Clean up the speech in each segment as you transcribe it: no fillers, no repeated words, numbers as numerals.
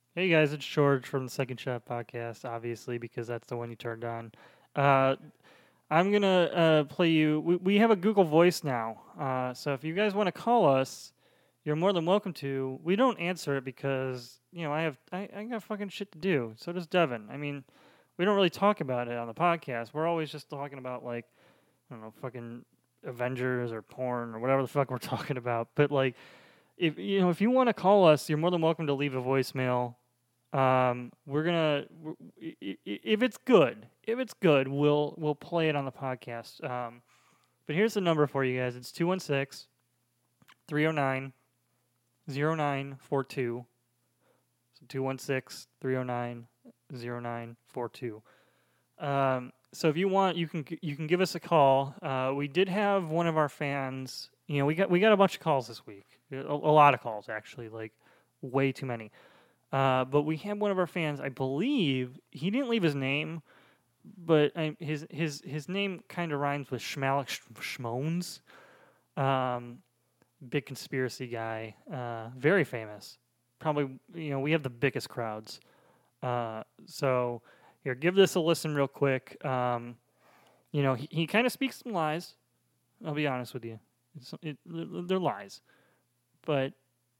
Hey guys, it's George from the Second Shot Podcast, obviously, because that's the one you turned on. I'm going to play you. We have a Google Voice now. So if you guys want to call us, you're more than welcome to. We don't answer it because, I got fucking shit to do. So does Devin. I mean, we don't really talk about it on the podcast. We're always just talking about, I don't know, fucking Avengers or porn or whatever the fuck we're talking about. But, if you want to call us, you're more than welcome to leave a voicemail. We're gonna if it's good, we'll play it on the podcast. But here's the number for you guys. It's 216-309-0942. So 216-309-0942. So if you want, you can give us a call. We did have one of our fans. We got a bunch of calls this week. A lot of calls actually, like way too many. But we had one of our fans, I believe, he didn't leave his name, but his name kind of rhymes with Schmones. Big conspiracy guy, very famous. Probably, we have the biggest crowds. So here, give this a listen real quick. He kind of speaks some lies. I'll be honest with you. They're lies. But,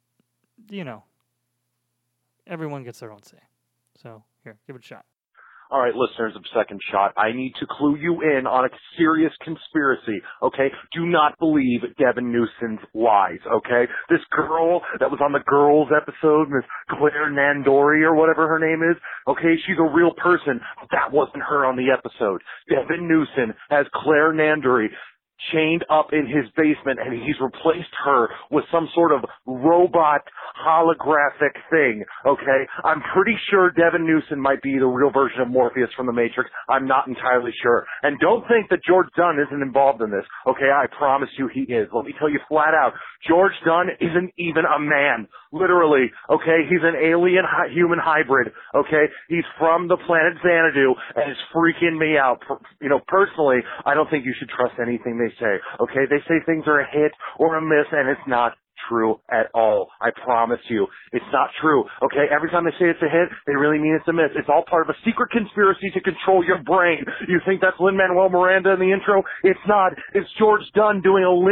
everyone gets their own say. So, here, give it a shot. All right, listeners of Second Shot, I need to clue you in on a serious conspiracy, okay? Do not believe Devin Newson's lies, okay? This girl that was on the Girls episode, Miss Claire Nandori or whatever her name is, okay? She's a real person. That wasn't her on the episode. Devin Newson has Claire Nandori chained up in his basement, and he's replaced her with some sort of robot holographic thing, okay? I'm pretty sure Devin Newson might be the real version of Morpheus from The Matrix. I'm not entirely sure. And don't think that George Dunn isn't involved in this, okay? I promise you he is. Let me tell you flat out, George Dunn isn't even a man, literally, okay? He's an alien human hybrid, okay? He's from the planet Xanadu, and it's freaking me out. Personally, I don't think you should trust anything they say, okay? They say things are a hit or a miss, and it's not true at all. I promise you. It's not true, okay? Every time they say it's a hit, they really mean it's a miss. It's all part of a secret conspiracy to control your brain. You think that's Lin-Manuel Miranda in the intro? It's not. It's George Dunn doing a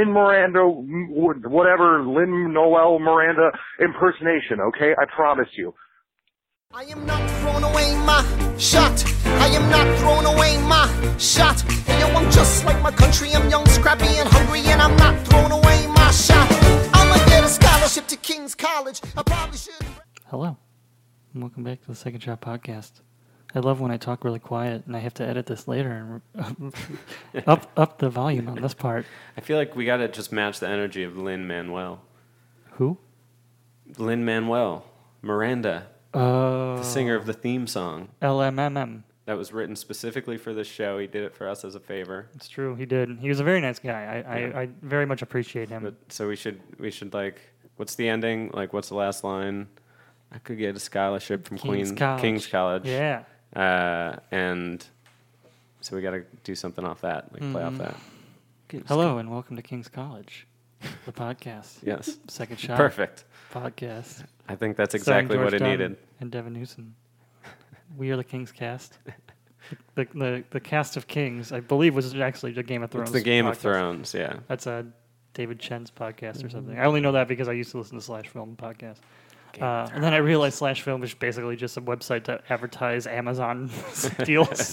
Lin-Noel Miranda impersonation, okay? I promise you. I am not throwing away my shot. I am not throwing away my shot. Hey, yo, I'm just like my country. I'm young, scrappy, and hungry, and I'm not throwing away my shot. I'ma get a scholarship to King's College. I probably should. Hello, and welcome back to the Second Shot Podcast. I love when I talk really quiet, and I have to edit this later and up the volume on this part. I feel like we got to just match the energy of Lin-Manuel. Who? Lin-Manuel Miranda. The singer of the theme song. LMMM. That was written specifically for this show. He did it for us as a favor. It's true, he did. He was a very nice guy. I very much appreciate him. So we should what's the ending? Like, what's the last line? I could get a scholarship from King's College. Yeah. And so we got to do something off that, play off that. Hello and welcome to King's College, the podcast. Yes. Second Shot. Perfect. Podcast. I think that's exactly what it needed. And Devin Newson. We are the King's Cast. The cast of Kings, I believe, was actually the Game of Thrones. It's the Game podcast. of Thrones, yeah. That's a David Chen's podcast or something. I only know that because I used to listen to Slash Film podcast. And then I realized Slash Film is basically just a website to advertise Amazon deals.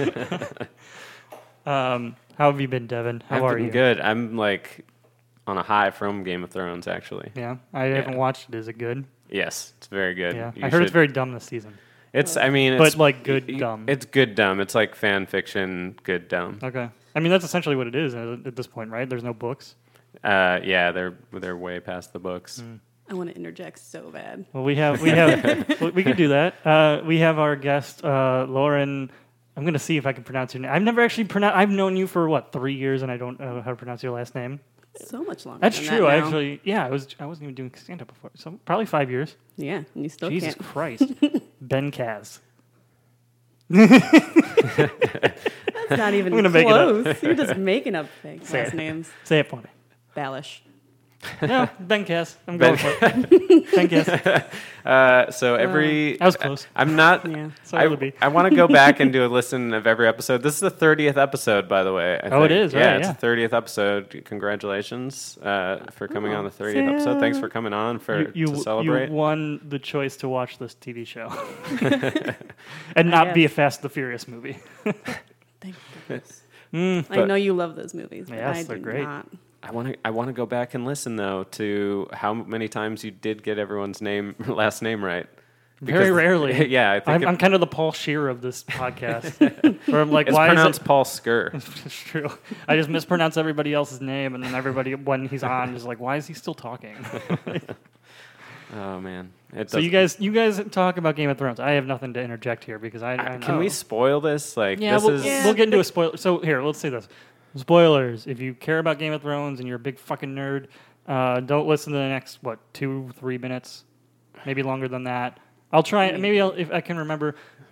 How have you been, Devin? How are you? I've been good. I'm on a high from Game of Thrones, actually. Yeah? I haven't watched it. Is it good? Yes, it's very good. Yeah. I heard it's very dumb this season. It's good dumb. It's good dumb. It's like fan fiction, good dumb. Okay. I mean, that's essentially what it is at this point, right? There's no books. Yeah, they're way past the books. I want to interject so bad. Well, we we could do that. We have our guest, Lauren. I'm going to see if I can pronounce your name. I've never actually I've known you for 3 years, and I don't know how to pronounce your last name. So much longer. That's than true. That I wasn't even doing stand up before, so probably 5 years. Yeah, and you still Jesus can't. Christ, Ben Kaz. That's not even close. You're just making up fake last names. Say it for me. Balish. No, Ben Cass. I'm going for it. Ben Cass. So every I was close. I'm not. Yeah. So it would be. I want to go back and do a listen of every episode. This is the 30th episode, by the way. I Oh, it think. is, Yeah, right, it's the 30th episode. Congratulations for coming on the 30th episode. Thanks for coming on to celebrate. You won the choice to watch this TV show, and not be a Fast and the Furious movie. Thank goodness. Mm. I know you love those movies, but Yes, I they're do great. not. I want to go back and listen though to how many times you did get everyone's last name right. Very rarely. Yeah, I think I'm kind of the Paul Shear of this podcast. Where I'm like, it's why pronounced is it? Paul Skur. It's true. I just mispronounce everybody else's name, and then everybody, when he's on, is like, why is he still talking? Oh man. So you guys talk about Game of Thrones. I have nothing to interject here because I know. Can we spoil this? Like Yeah, this we'll, is we'll get into a spoiler. So here, let's say this. Spoilers. If you care about Game of Thrones and you're a big fucking nerd, don't listen to the next, 2-3 minutes. Maybe longer than that. I'll try. Maybe if I can remember.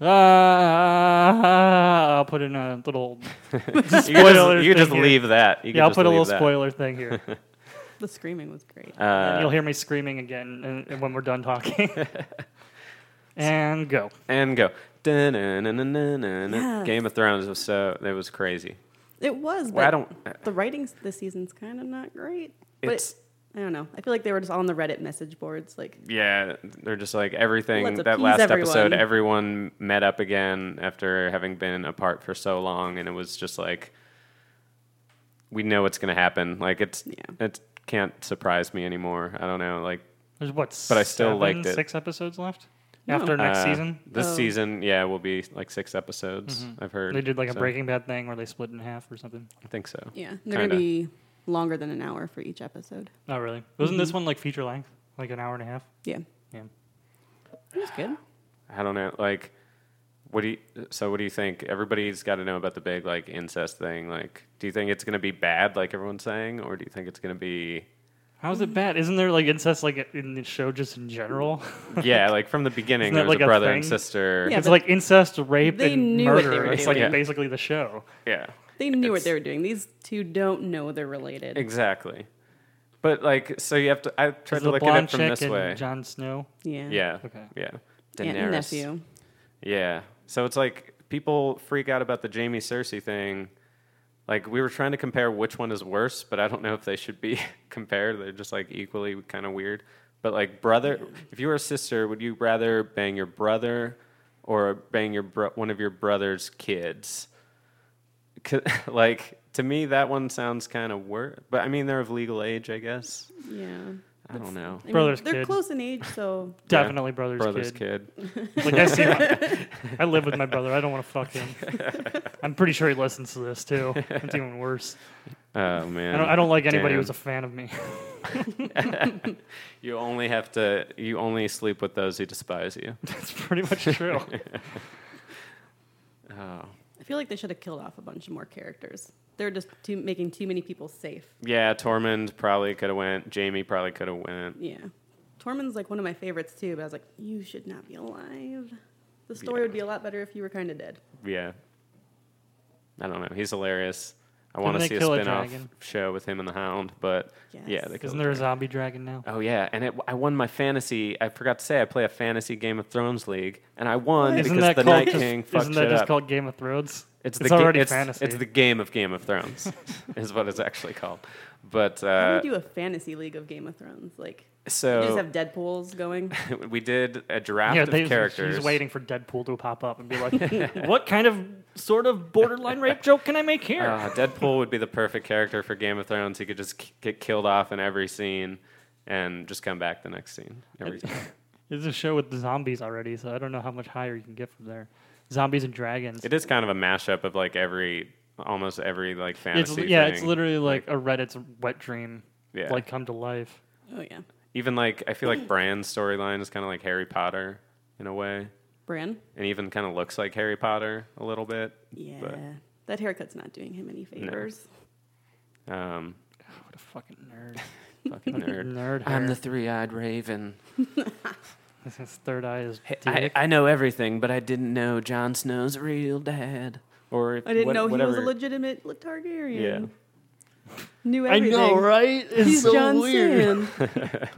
I'll put in a little spoiler. you just thing leave here. that. You can I'll just put a leave little that. spoiler thing here. The screaming was great. And you'll hear me screaming again when we're done talking. And go. And go. Dun-dun-dun-dun-dun-dun. Yes. Game of Thrones was it was crazy. It was, Well, I but don't- the writing this season's kind of not great. But It's I don't know. I feel like they were just on the Reddit message boards. Like, yeah, they're just like everything. Let's That appease last everyone. episode, everyone met up again after having been apart for so long, and it was just like we know what's going to happen. Like it can't surprise me anymore. I don't know. Like There's But I still liked it. 6 episodes left No. after next season. This Oh. season, will be like 6 episodes. I've heard They did like a so Breaking Bad thing where they split in half or something. I think so. yeah, they're Kinda. going to be longer than an hour for each episode. Oh, really? Wasn't this one like feature length? Like an hour and a half? Yeah. Yeah. It was good. I don't know. Like, what do you think? Everybody's got to know about the big like incest thing. Like, do you think it's going to be bad, like everyone's saying, or do you think it's going to be? How's it bad? Isn't there like incest like in the show just in general? Yeah, like from the beginning, Isn't there that was like a a brother thing? and sister. Yeah, It's but like incest, rape, they and knew what they murder. were It's doing. like basically the show. Yeah, They knew what It's- they were doing. These two don't know they're related. exactly. But like, so you have to. I tried Is to the look at blonde it from chick this and way. Jon Snow. Yeah. Yeah. Okay. Yeah. Aunt and Daenerys. nephew. Yeah. So it's like people freak out about the Jamie Cersei thing. Like we were trying to compare which one is worse, but I don't know if they should be compared. They're just like equally kind of weird. But like brother, if you were a sister, would you rather bang your brother or bang your one of your brother's kids? Like to me, that one sounds kind of worse. But I mean, they're of legal age, I guess. Yeah. I don't know. I mean, Brother's they're kid. close in age, so Definitely brother's kid. Like I see, I live with my brother. I don't want to fuck him. I'm pretty sure he listens to this too. It's even worse. Oh man. I don't like anybody Damn. who's a fan of me. You only sleep with those who despise you. That's pretty much true. Oh. I feel like they should have killed off a bunch more characters. They're just making too many people safe. Yeah, Tormund probably could have went. Jamie probably could have went. Yeah. Tormund's like one of my favorites too, but I was like, you should not be alive. The story would be a lot better if you were kind of dead. Yeah. I don't know. He's hilarious. I Didn't want to they see a kill a spin-off dragon? show with him and the Hound, but Yes. yeah, they killed Isn't the there a dragon. zombie dragon now? Oh yeah, and I won my fantasy. I forgot to say I play a fantasy Game of Thrones league, and I won Isn't because that the called Night just, King fucked Isn't that shit just up. called Game of Thrones? It's already it's, fantasy. It's the game of Game of Thrones, is what it's actually called. But How do you do a fantasy league of Game of Thrones? Like, you just so have Deadpools going? we did a draft Yeah, of characters. She's waiting for Deadpool to pop up and be like, "What kind of sort of borderline rape joke can I make here?" Deadpool would be the perfect character for Game of Thrones. He could just get killed off in every scene and just come back the next scene every time. It's a show with the zombies already, so I don't know how much higher you can get from there. Zombies and dragons. It is kind of a mashup of like almost every like fantasy thing. It's literally like a Reddit's wet dream, Yeah. like come to life. Oh, yeah. Even like I feel like Bran's storyline is kind of like Harry Potter in a way, Bran? and even kind of looks like Harry Potter a little bit. Yeah. But, That haircut's not doing him any favors. What a fucking nerd. fucking nerd. Nerd I'm hair. the three-eyed raven. His third eye is I, dick. I know everything, but I didn't know Jon Snow's real dad. Or if, I didn't know whatever. he was a legitimate Targaryen. Yeah. Knew I everything. know, right? It's He's so John weird. Sand.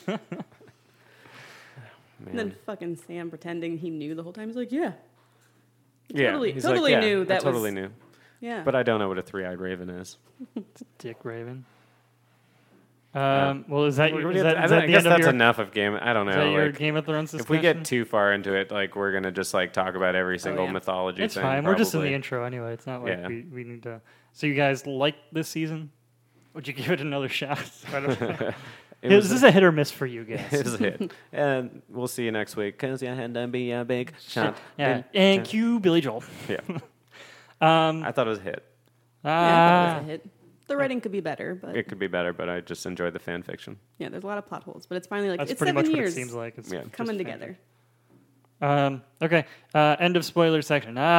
Man. And then fucking Sam pretending he knew the whole time. He's like, yeah. Yeah, Totally- he's totally yeah, knew I that totally was- knew. Yeah. But I don't know what a three-eyed raven is. Dick Raven. Well, is that, your, is that, I is that the guess end of that's your, enough of Game. I don't is that know. your Like, Game of Thrones discussion? if we get too far into it, like we're gonna just like talk about every single yeah. mythology It's thing. fine. We're just in the probably. intro anyway. It's not like Yeah. we need to. So you guys like this season? Would you give it another shot? I don't know. Is this a hit or miss for you guys? It was a hit. And we'll see you next week. Cause you had to be a big shot. Yeah. And cue Billy Joel. Yeah. Um, I thought it was a hit. Yeah, I thought it was a hit. The writing could be better, but It could be better, but I just enjoyed the fan fiction. yeah, there's a lot of plot holes. But it's finally like that's it's pretty 7 much years what it seems like. It's Yeah. just coming fan- together. Okay. End of spoiler section. Because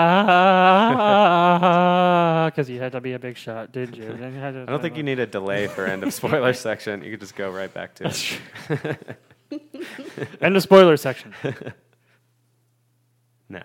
you had to be a big shot, did you? I don't think you need a delay for end of spoiler section. You could just go right back to it. End of spoiler section. Now.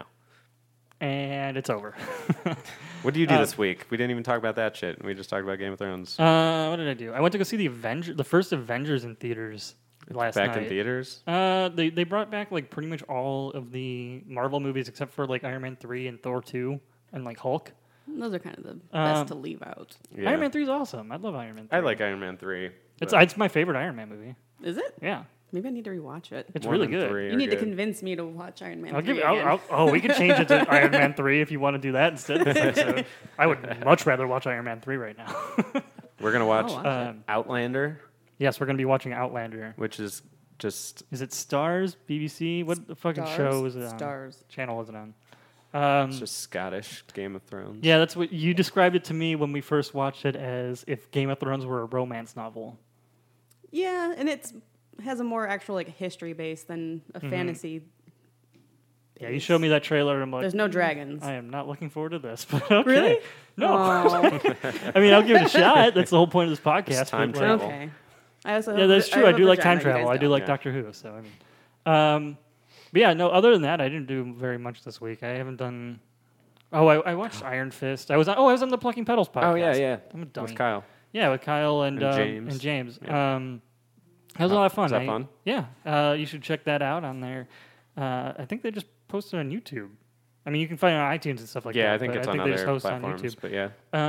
And it's over. What did you do this week? We didn't even talk about that shit. We just talked about Game of Thrones. What did I do? I went to go see the first Avengers in theaters last Back night. in theaters? They brought back like pretty much all of the Marvel movies except for like Iron Man 3 and Thor 2 and like Hulk. Those are kind of the best to leave out. Yeah. Iron Man 3 is awesome. I love Iron Man 3. I like Iron Man 3. It's my favorite Iron Man movie. Is it? Yeah. Maybe I need to rewatch it. It's really good. You need to convince me to watch Iron Man. I'll 3 give again. we can change it to Iron Man 3 if you want to do that instead of this episode. I would much rather watch Iron Man 3 right now. We're going to watch I'll watch it. Outlander, Yes, we're going to be watching Outlander. which is just Is it Stars? BBC? What the fucking Stars? show is it on? Stars. Channel is it on? it's just Scottish Game of Thrones. Yeah, that's what you described it to me when we first watched it as if Game of Thrones were a romance novel. Yeah, and it has a more actual like history base than a fantasy. Yeah, you showed me that trailer and I'm like, There's no dragons. I am not looking forward to this. But okay. Really? No. Oh, I mean, I'll give it a shot. That's the whole point of this podcast. It's time but, travel. okay. I also Yeah, that's true. I have do a like time vagina, you travel. I guys do don't. like Yeah. Doctor Who. So I mean, but yeah, no. Other than that, I didn't do very much this week. I haven't done. Oh, I watched Iron Fist. I was on the Plucking Petals podcast. Oh, yeah. I'm a dummy. With Kyle. Yeah, with Kyle and James. And James. Yeah. That was a lot of fun. Was that fun? Yeah. You should check that out on there. I think they just posted on YouTube. I mean, you can find it on iTunes and stuff like that. Yeah, I think but it's I on think they just other host on platforms. YouTube. But yeah,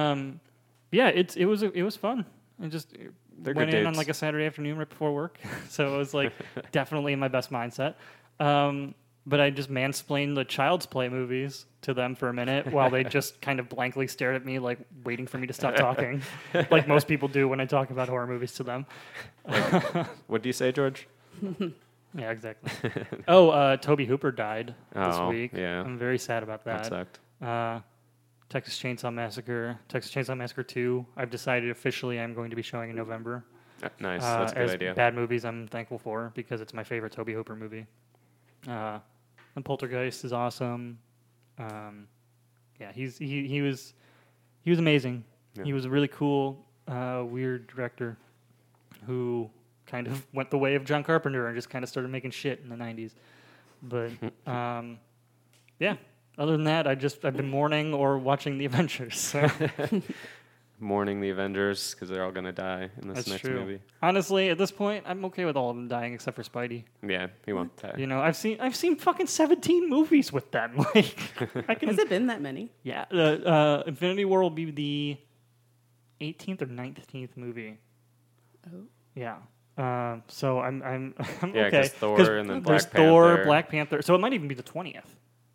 Yeah, it was fun. I just They're went good in on dudes. like a Saturday afternoon right before work, so it was like definitely in my best mindset. But I just mansplained the Child's Play movies to them for a minute while they just kind of blankly stared at me, like waiting for me to stop talking, like most people do when I talk about horror movies to them. what do you say, George? Yeah, exactly. Toby Hooper died this Oh, week. yeah. I'm very sad about That that. sucked. Texas Chainsaw Massacre 2. I've decided officially I'm going to be showing in November. Nice, that's a good as idea. bad movies I'm thankful for because it's my favorite Toby Hooper movie. And Poltergeist is awesome. Yeah, he was amazing. Yeah. He was a really cool, weird director who kind of went the way of John Carpenter and just kind of started making shit in the 90s. But yeah, other than that, I've been mourning or watching The Avengers. So. Mourning the Avengers because they're all gonna die in this That's next true. movie. Honestly, at this point, I'm okay with all of them dying except for Spidey. Yeah, he won't die. You know, I've seen fucking 17 movies with them. Like, I can. Has it been that many? Yeah, Infinity War will be the 18th or 19th movie. Oh. Yeah. So I'm Yeah, okay. 'cause Thor and then there's Black Thor, Panther. Black Panther. So it might even be the 20th.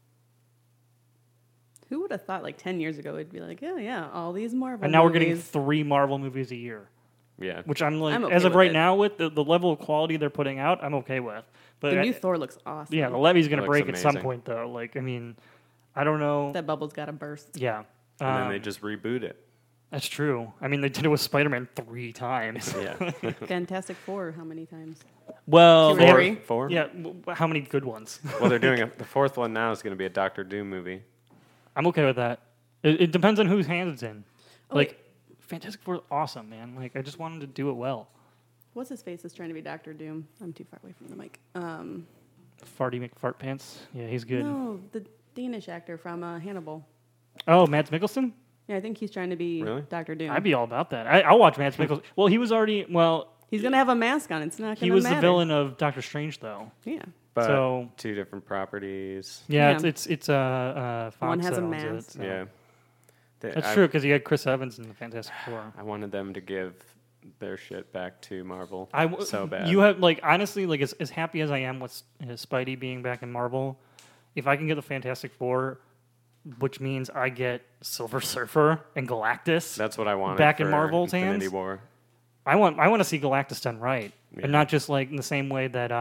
Who would have thought like 10 years ago it'd be like, oh yeah, all these Marvel And now we're getting movies. 3 Marvel movies a year, Yeah, which I'm like, I'm okay as of with right it. now, with the level of quality they're putting out, I'm okay with. But The new Thor looks awesome. yeah, the levee's going It to looks break at some amazing. point, though. Like, I mean, I don't know. That bubble's got to burst. Yeah. and then they just reboot it. That's true. I mean, they did it with Spider-Man 3 times. Yeah, Fantastic Four, how many times? Well, Two or they- three? Four. yeah. How many good ones? Well, they're doing the fourth one now. Is going to be a Doctor Doom movie. I'm okay with that. It depends on whose hands it's in. Oh, Like, wait. Fantastic Four is awesome, man. Like, I just want him to do it well. What's his face is trying to be Doctor Doom? I'm too far away from the mic. Farty McFartpants. Yeah, he's good. No, the Danish actor from Hannibal. Oh, Mads Mikkelsen? Yeah, I think he's trying to be Really? Doctor Doom. I'd be all about that. I'll watch Mads Mikkelsen. Well, he was already He's gonna have a mask on. It's not gonna he was matter. the villain of Doctor Strange, though. Yeah. But So- 2 different properties. Yeah, Yeah. it's Fox One has that a owns it, mask. so. Yeah. That's true because you had Chris Evans in the Fantastic Four. I wanted them to give their shit back to Marvel so bad. You have honestly as happy as I am with Spidey being back in Marvel, if I can get the Fantastic Four, which means I get Silver Surfer and Galactus. That's what I wanted back in for Marvel's Infinity hands? War. I want to see Galactus done right, Yeah. and not just like in the same way that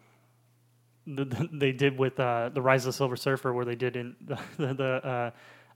they did with the Rise of the Silver Surfer, where they did in the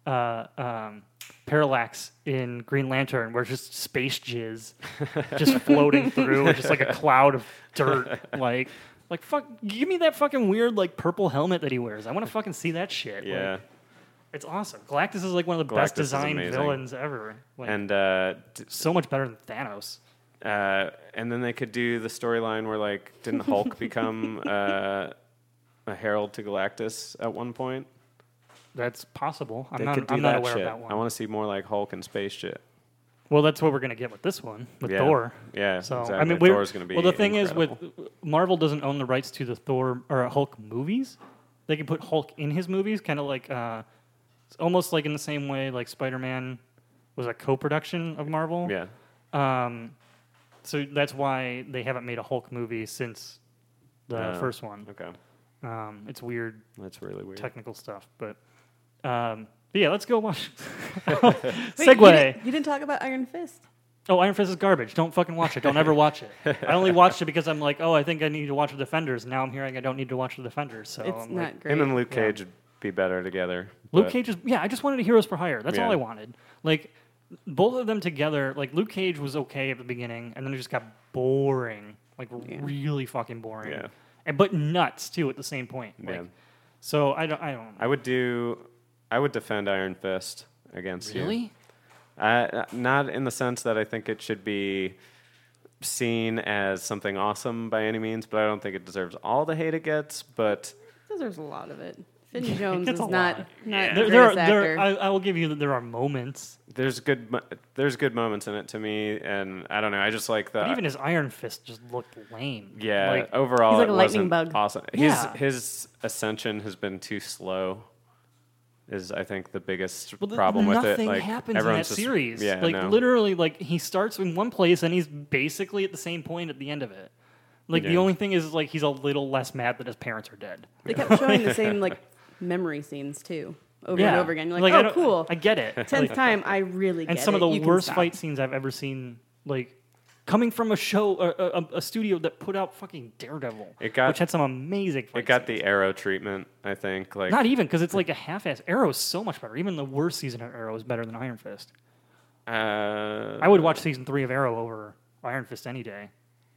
Parallax in Green Lantern, where it's just space jizz just floating through, or just like a cloud of dirt, like fuck, give me that fucking weird purple helmet that he wears. I want to fucking see that shit. Yeah. Like, it's awesome. Galactus is one of the best Galactus is designed amazing. villains ever. And So much better than Thanos. and then they could do the storyline where didn't Hulk become a herald to Galactus at one point? That's possible. They I'm could do not that aware shit. of that one. I want to see more Hulk and space shit. Well, that's what we're going to get with this one, with Yeah. Thor. Yeah, So exactly. I mean, Thor's going to be well. The thing is, incredible. with Marvel doesn't own the rights to the Thor or Hulk movies. They can put Hulk in his movies, kind of it's almost in the same way Spider-Man was a co-production of Marvel. Yeah. So that's why they haven't made a Hulk movie since the first one. Okay. It's weird That's really weird. technical stuff, but yeah, let's go watch. Wait, Segue. You didn't talk about Iron Fist. Oh, Iron Fist is garbage. Don't fucking watch it. Don't ever watch it. I only watched it because I'm I think I need to watch the Defenders. Now I'm hearing I don't need to watch the Defenders. So It's I'm not great. Him and Luke Cage would be better together. Luke but- Cage is I just wanted a Heroes for Hire. That's all Yeah. I wanted. Both of them together. Luke Cage was okay at the beginning, and then it just got boring. Really fucking boring. Yeah. But nuts too at the same point. Yeah. So I don't. I would defend Iron Fist against you. Really? Not in the sense that I think it should be seen as something awesome by any means, but I don't think it deserves all the hate it gets. But Deserves a lot of it. Finn Jones gets is a not lot. the There greatest are, actor. I will give you that there are moments. there's good moments in it to me, and I don't know. I just like the But even his Iron Fist just looked lame. yeah. Overall, He's like it a lightning wasn't bug. awesome. Yeah. His ascension has been too slow. Is I think the biggest Well, problem with it. nothing happens in that everyone's just- series. Yeah, no. Literally, he starts in one place and he's basically at the same point at the end of it. The Yeah. only thing is he's a little less mad that his parents are dead. They kept showing the same memory scenes too, over and over again. You're I oh, don't- cool. I get it. 10th time, I really get And some it. of the You can worst stop. fight scenes I've ever seen, coming from a show, a studio that put out fucking Daredevil, which had some amazing fight It got scenes. the Arrow treatment, I think. Not even, because it's a half-ass. Arrow is so much better. Even the worst season of Arrow is better than Iron Fist. I would watch season 3 of Arrow over Iron Fist any day.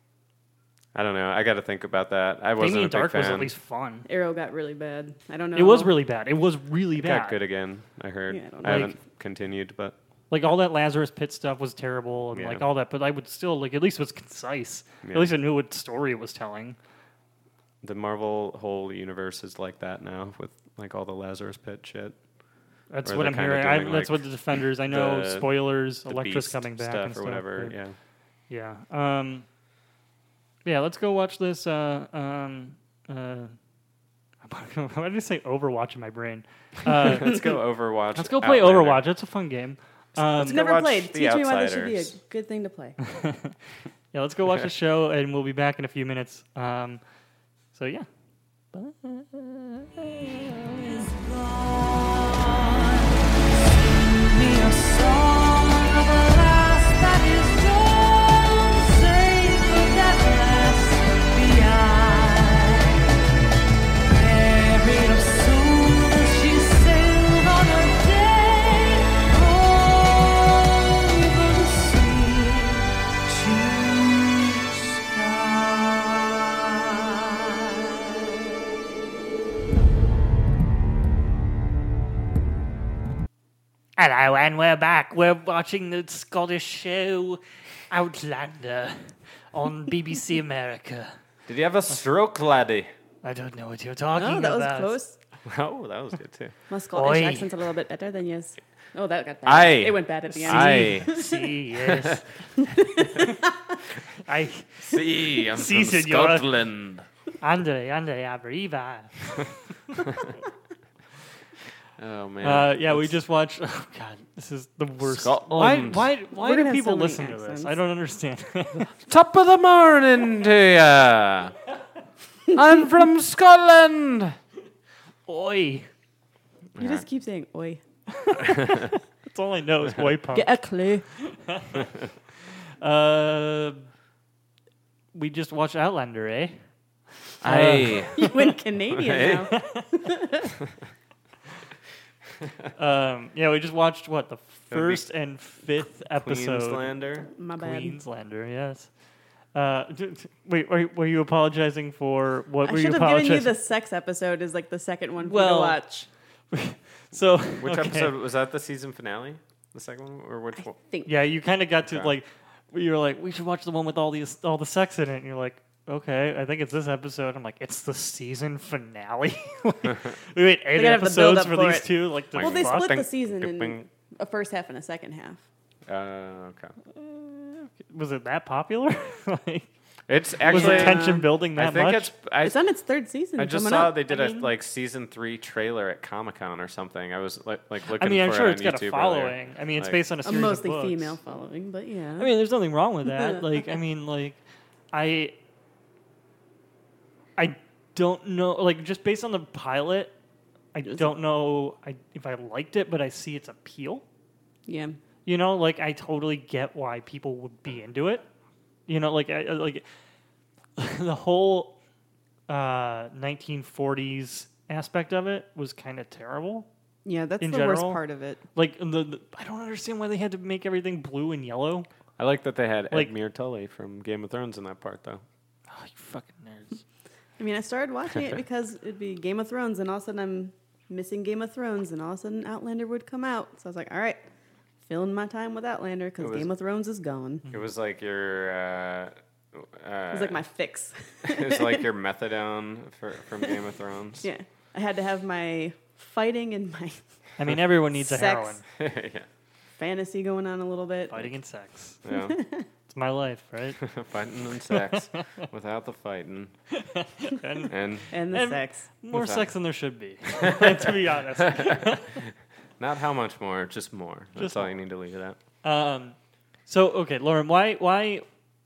I don't know. I got to think about that. I wasn't Damien a big Dark fan. was at least fun. Arrow got really bad. I don't know. It was really bad. It was really It bad. got good again. I heard. Yeah, I don't I know. haven't continued, but All that Lazarus Pit stuff was terrible, and Yeah. all that. But I would still at least it was concise. Yeah. At least I knew what story it was telling. the Marvel whole universe is like that now with all the Lazarus Pit shit. That's Or what they're I'm kinda hearing. doing, that's what the Defenders. I know. the- Spoilers. The Elektra's Beast coming back stuff and or stuff. whatever. but- Yeah. Yeah. Yeah. Let's go watch this. Why did I say Overwatch in my brain? Let's go Overwatch. Let's go play Outlander. Overwatch. That's a fun game. It's go never watch played. The Teach me why this should be a Outsiders. good thing to play. Yeah, let's go watch the show, and we'll be back in a few minutes. So yeah. Hello, and we're back. We're watching the Scottish show Outlander on BBC America. Did you have a stroke, laddie? I don't know what you're talking Oh, that was about. close. Oh, that was good too. My Scottish Oi. accent's a little bit better than yours. Oh, that got bad. Aye. It went bad at the end. Aye. See, yes. I See, I'm Si, from senora. Scotland. Andre arriva. Oh man. Yeah, we just watched. Oh God, this is the worst. Scotland. Why We're do gonna have people so many listen to this? accents. I don't understand. Top of the morning to ya. I'm from Scotland. Oi. You just keep saying oi. That's all I know is boy punk. Get a clue. We just watched Outlander, eh? Aye. You went Canadian now. Yeah, we just watched what the be first and fifth episode. Queenslander. My bad. Queenslander, yes. Wait, were you apologizing for what? I were you should have given you apologizing? the sex episode as like the second one for you Well, to watch. So Which okay. episode was that? The season finale, the second one, or which one? Think. Yeah, you kind of got to Okay. like, you were like, we should watch the one with all the sex in it, and you're like, okay, I think it's this episode. I'm like, it's the season finale. Like, we wait 8 gotta have the episodes build-up for for these it. two. Like, the Well, they fuck? split the season in Bing. a first half and a second half. Okay. Was it that popular? Like, It's was actually. the tension building I that think much? It's on its third season. I just coming saw up. they did I a mean- like season 3 trailer at Comic-Con or something. I was like looking. I mean, I'm for sure it it's on got YouTube a following. I mean, it's Like- based on a A series mostly of books. female following, but yeah. I mean, there's nothing wrong with that. Like, I mean, like, I don't know. Like, just based on the pilot, I don't know if I liked it, but I see its appeal. yeah. You know, like, I totally get why people would be into it. You know, like, like the whole 1940s aspect of it was kind of terrible. Yeah, that's In the worst general? part of it. Like, I don't understand why they had to make everything blue and yellow. I like that they had Like- Edmure Tully from Game of Thrones in that part though. Oh, you fucking nerds. I mean, I started watching it because it'd be Game of Thrones, and all of a sudden I'm missing Game of Thrones, and all of a sudden Outlander would come out. So I was like, all right, filling my time with Outlander because was- Game of Thrones is gone. It was like your. It was like my fix. it was like your methadone from Game of Thrones. Yeah, I had to have my fighting and my I mean, everyone needs a Sex. heroine. yeah. fantasy going on a little bit. Fighting and sex. Yeah. It's my life, right? Fighting and sex without the fighting. And And And the And- sex. more Without- sex than there should be, to be honest. not how much more, just more. That's Just all more. you need to leave it at. So, okay, Lauren, why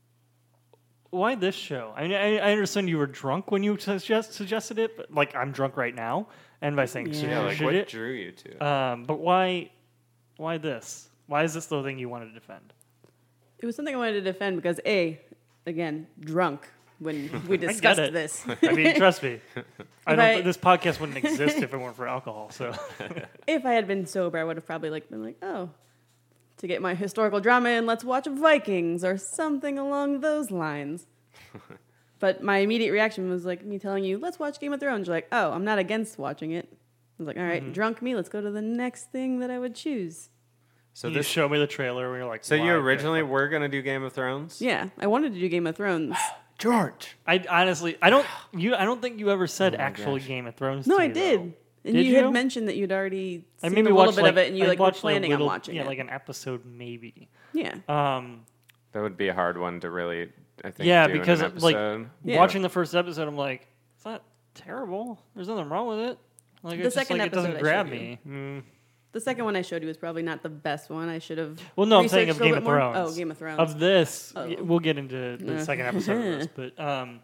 this show? I mean, I understand you were drunk when you suggested it, but like I'm drunk right now, and by saying Yeah. Yeah, like should what it? drew you to? But why this? Why is this the thing you wanted to defend? It was something I wanted to defend because again, drunk when we I get discussed it. this. I mean, trust me, I- this podcast wouldn't exist if it weren't for alcohol. So, If I had been sober, I would have probably been like, oh, to get my historical drama in, let's watch Vikings or something along those lines. But my immediate reaction was like me telling you, let's watch Game of Thrones. You're like, oh, I'm not against watching it. I was like, all right, drunk me, let's go to the next thing that I would choose. So you this. show me the trailer when you're like, So you why? originally were gonna do Game of Thrones? Yeah, I wanted to do Game of Thrones. George. I honestly, I don't think you ever said actually Game of Thrones. No, to I me, did. though. And Did you you? had mentioned that you'd already I seen maybe a little watched bit of it, and you I like were watched, planning little, on watching yeah, it. like an episode maybe. Yeah. That would be a hard one to really. I think. Yeah, do in because an like episode. Yeah. watching the first episode, I'm like, it's not terrible. There's nothing wrong with it. Like The it's just second like it doesn't episode I grab showed you. me. The second one I showed you was probably not the best one. I should have. Well, no, I'm saying of researched a Game little of bit more. Thrones. Oh, Game of Thrones. Of this, Oh. we'll get into the second episode of this, but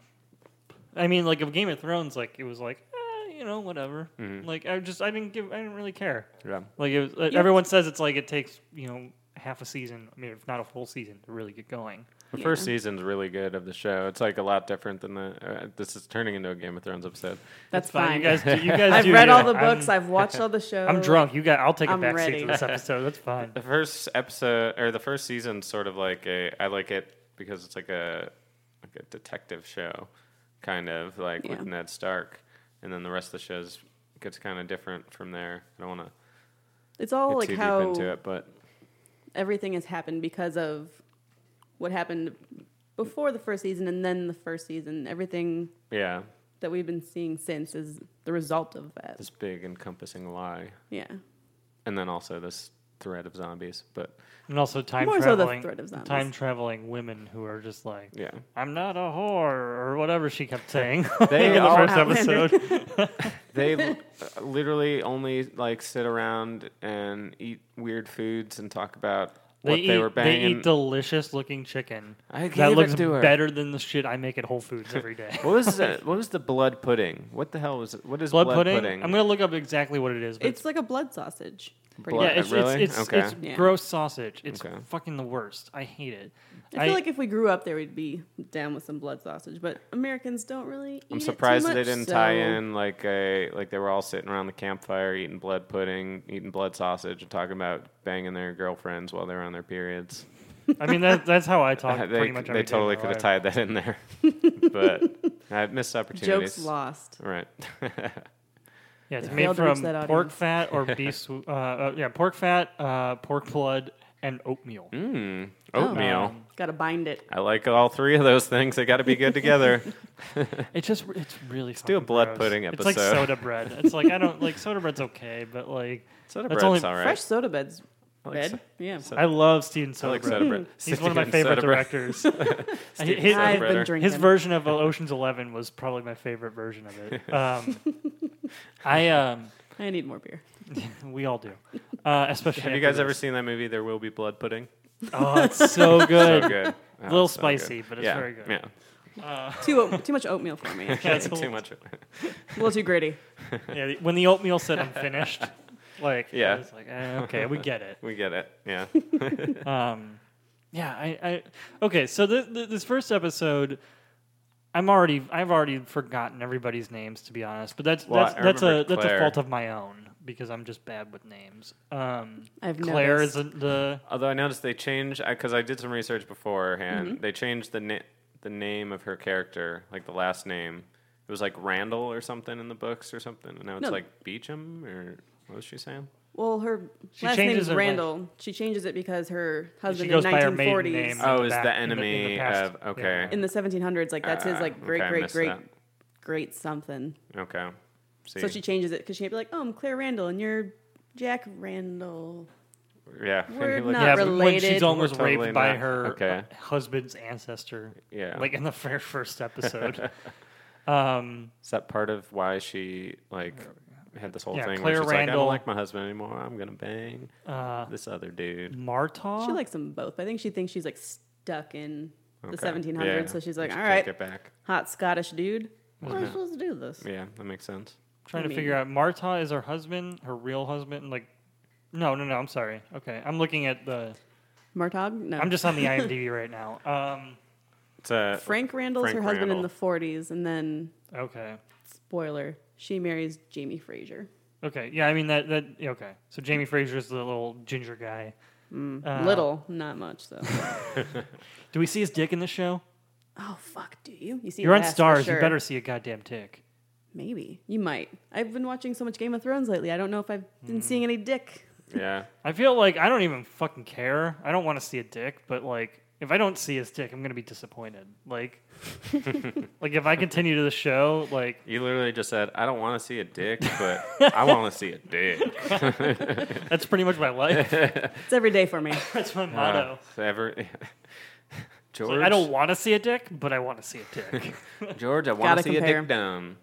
I mean, like of Game of Thrones, like it was like, whatever. Like I didn't really care. Yeah. Like it was, everyone says it's like it takes half a season, I mean, if not a full season, to really get going. The first season's really good of the show. It's like a lot different than the. This is turning into a Game of Thrones episode. That's Fine. fine. You guys I've do read you. all the books. I'm, I've watched all the shows. I'm drunk. I'll take a I'm back seat ready. to this episode. That's fine. The first episode or the first season's sort of like I like it because it's like a detective show, kind of like with Yeah. Ned Stark, and then the rest of the shows gets kind of different from there. I don't want to It's all get like too how deep into it, but everything has happened because of what happened before the first season and then the first season. Everything yeah, that we've been seeing since is the result of that. This big encompassing lie, Yeah. and then also this threat of zombies. But And also time More so the traveling, threat of zombies. time traveling women who are just like, yeah, I'm not a whore or whatever she kept saying They in the all first Outlander. episode. they literally only like sit around and eat weird foods and talk about what they were They banging. eat delicious looking chicken I gave that it looks to her. better than the shit I make at Whole Foods every day. What was that? What was the blood pudding? What the hell was it? What is Blood pudding? I'm gonna look up exactly what it is. But It's like a blood sausage. Pretty Blood- yeah, much. it's really? it's Okay. it's Yeah. gross sausage. It's Okay. fucking the worst. I hate it. I feel like if we grew up there, we'd be down with some blood sausage. But Americans don't really eat I'm it too surprised that they much, didn't so- tie in like they were all sitting around the campfire eating blood pudding, eating blood sausage, and talking about banging their girlfriends while they're on their periods. I mean that's how I talk they pretty much every they totally day could of have my life. tied that in there, but I missed opportunities. Jokes lost. Right. Yeah, it's They made failed to reach from that pork audience. fat or beef. Pork fat, pork blood, and oatmeal. Oatmeal. Um, Gotta bind it. I like all three of those things. They got to be good together. It's really. do a fucking blood gross. pudding It's like episode. soda bread. It's like I don't like soda bread's okay, but like Soda That's bread's only all right. Fresh soda beds. like Bed. so- Yeah. I love Steven I Soderbergh. like soda bread. He's one of my Steven favorite Soderbergh. directors. Steven His- I've Soderbergh. been drinking. His version of Ocean's 11 was probably my favorite version of it. I need more beer. We all do, especially. Have you after guys ever this. seen that movie? There Will Be Blood Pudding. Oh, it's so good. So good. A Oh, little it's so good. spicy, but it's Yeah, very good. Yeah. Too much oatmeal for me. Yeah, it's a Too little- much. A little too gritty. Yeah, when the oatmeal said I'm finished, like Yeah. I was like, okay, we get it. We get it. Yeah. Yeah, I okay. So this first episode, I've already forgotten everybody's names, to be honest. But that's Well, I that's a remember that's a Claire. fault of my own because I'm just bad with names. I've Claire noticed. isn't the Although I noticed they changed because I did some research beforehand. Mm-hmm. They changed the name of her character, like the last name. It was like Randall or something in the books or something, and now it's No. like Beecham or what was she saying? Well, her She last name changes is her Randall. She changes it because her husband in goes the by her maiden 1940s, name. Oh, the is back- the in the enemy past. of okay, in the 1700s, like that's his like great okay, I great missed great that. great something. okay. See. So she changes it because she'd be like, "Oh, I'm Claire Randall, and you're Jack Randall." yeah, We're Like- not yeah, but when she's related. almost We're raped totally by not. her Okay. husband's ancestor. Yeah. like in the very first episode. Is that part of why she like had this whole Yeah, thing Claire where she's like, I Randall- don't like my husband anymore. I'm gonna bang this other dude. Marta. She likes them both. I think she thinks she's like stuck in the Okay. 1700s, Yeah. so she's like, She "All can't right, get back. hot Scottish dude, how am I supposed to do this?" Yeah, that makes sense. trying to I mean- figure out Marta is her husband, her real husband. Like, no, I'm sorry. Okay, I'm looking at the. Martog? No. I'm just on the IMDb right now. It's a Frank Randall's Frank her husband in Randall. the 40s, and then Okay. spoiler, she marries Jamie Fraser. Okay. Yeah, I mean that. Yeah, okay. So Jamie Fraser is the little ginger guy. Little, not much though. Do we see his dick in the show? Oh fuck, do you? You see? You're on his ass for Stars. sure. You better see a goddamn dick. Maybe you might. I've been watching so much Game of Thrones lately. I don't know if I've been seeing any dick. yeah. I feel like I don't even fucking care. I don't want to see a dick, but like if I don't see his dick, I'm gonna be disappointed. Like, like if I continue to the show, like You literally just said, I don't want to see a dick, but I want to see a dick. that's pretty much my life. It's every day for me. That's my motto. George, Like, I don't want to see a dick, but I want to see a dick. George, I want Gotta to see compare. a dick down.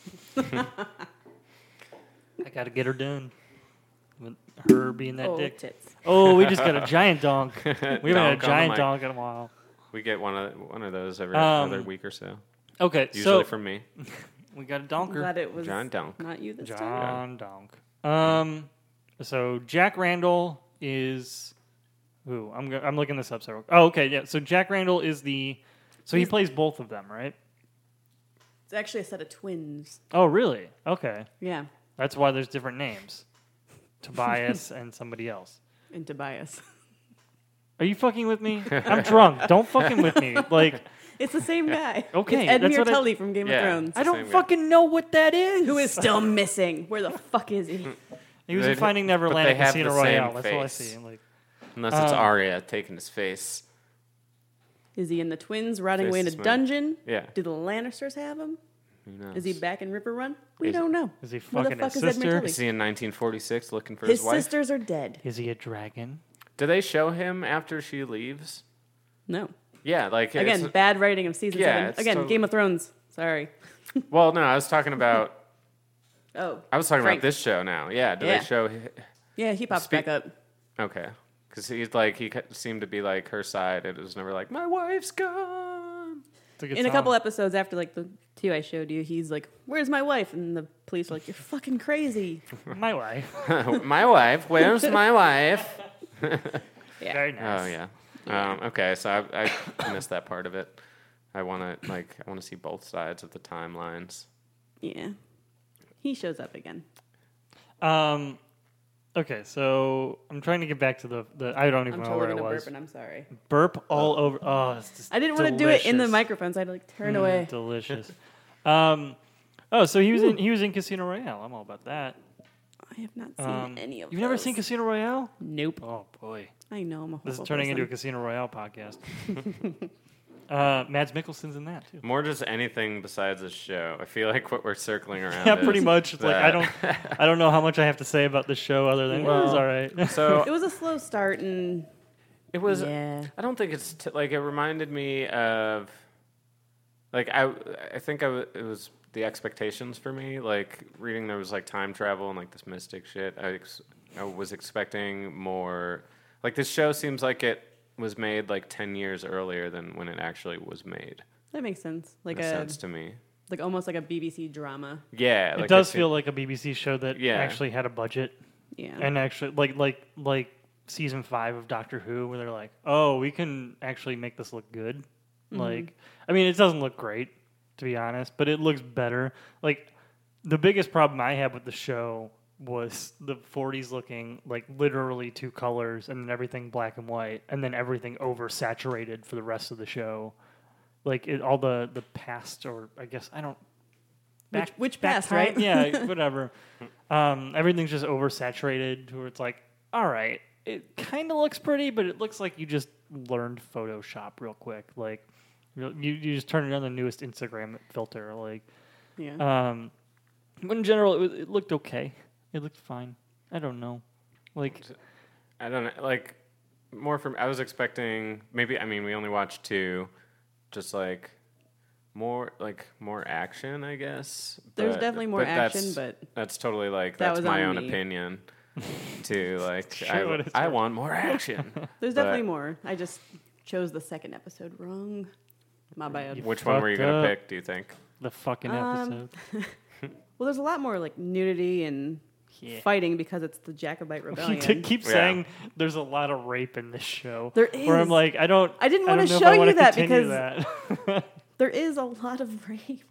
I gotta get her done. With her being that Oh, dick. tits. Oh, we just got a giant donk. We haven't had Donk on a the giant mic. donk in a while. We get one of those every Um, other week or so. Okay, Usually so from me. we got a I'm donker. glad it was John Donk. not you this time. John Donk. So Jack Randall is who? I'm looking this up. So okay, yeah. So Jack Randall is so he plays both of them, right? It's actually a set of twins. Oh, really? Okay, Yeah, that's why there's different names. Tobias and somebody else. and Tobias. Are you fucking with me? I'm drunk. Don't fucking with me. Like It's the same guy. Okay, it's that's Edmure what I- Tully from Game Yeah. of Thrones. I don't Same guy. fucking know what that is. Who is still missing? Where the fuck is he? He was in They- Finding but Neverland they at have Casino the same Royale. That's all I face. see. Like, Unless it's Arya taking his face. Is he in the twins rotting away in a Face is moving. dungeon? Yeah. Do the Lannisters have him? Who knows? Is he back in Ripper Run? We Is- don't know. Is he Where the fucking fuck his is Ed sister? McKelvey? Is he in 1946 looking for His his wife? sisters are dead. Is he a dragon? Do they show him after she leaves? No. Yeah, like Again, it's- bad writing of season Yeah, 7. it's Again, totally- Game of Thrones. Sorry. Well, no, I was talking about Oh. about Frank. this show now. Yeah, do Yeah. they show? Yeah, he pops Speak- back up. Okay, because he's like seemed to be like her side. It was never like my wife's gone. It's a good In a song. couple episodes after like the two I showed you, he's like, "Where's my wife?" And the police are like, "You're fucking crazy." My wife. My wife. Where's my wife? Yeah. Very nice. Oh yeah. Okay, so I missed that part of it. I want to see both sides of the timelines. Yeah. He shows up again. Okay, so I'm trying to get back to the I don't even I'm know totally where I gonna was. burp, and I'm sorry. Burp all over. Oh, it's just I didn't want to do it in the delicious. microphone, so I had to like turn away. Delicious. So he was in Casino Royale. I'm all about that. I have not seen any of You've never those. seen Casino Royale? Nope. Oh boy, I know I'm a this is horrible turning into a person. Casino Royale podcast. Mads Mikkelsen's in that too. More just anything besides this show. I feel like what we're circling around. Yeah, pretty is much. It's like that- I don't know how much I have to say about the show other than it was all right. So It was a slow start, and it was. yeah. I don't think it's like it reminded me of. Like I think it was the expectations for me. Like reading there was like time travel and like this mystic shit. I was expecting more. Like this show seems like it was made like 10 years earlier than when it actually was made. That makes sense. Like Makes a sense to me. like almost like a BBC drama. Yeah, It like does I feel like a BBC show that Yeah. actually had a budget Yeah. and actually like season 5 of Doctor Who, where they're like, oh, we can actually make this look good. Like, I mean, it doesn't look great, to be honest, but it looks better. Like, the biggest problem I had with the show was the 40s looking like literally 2 colors and then everything black and white and then everything oversaturated for the rest of the show. Like all the past, or I guess I don't. Which back past, time? right? Yeah, whatever. Everything's just oversaturated to where it's like, all right, it kind of looks pretty, but it looks like you just learned Photoshop real quick. Like you just turn it on the newest Instagram filter. Like, Yeah. but in general, it looked okay. It looked fine. I don't know. Like, I don't know, like more from. I was expecting maybe. I mean, we only watched 2, just like more action, I guess. There's definitely more action, that's, but that's totally like that that's was my on own me. opinion. To like, Sure what it's I worth. want more action. there's But definitely more. I just chose the second episode wrong. My bad. Which one were you Fucked gonna up. pick? Do you think? the fucking Um, episode. Well, there's a lot more like nudity and Yeah. fighting because it's the Jacobite You Rebellion. keep Yeah. saying there's a lot of rape in this show. There Where I'm is. like, I I didn't wanna don't know if show I wanna you that continue because- that. There is a lot of rape.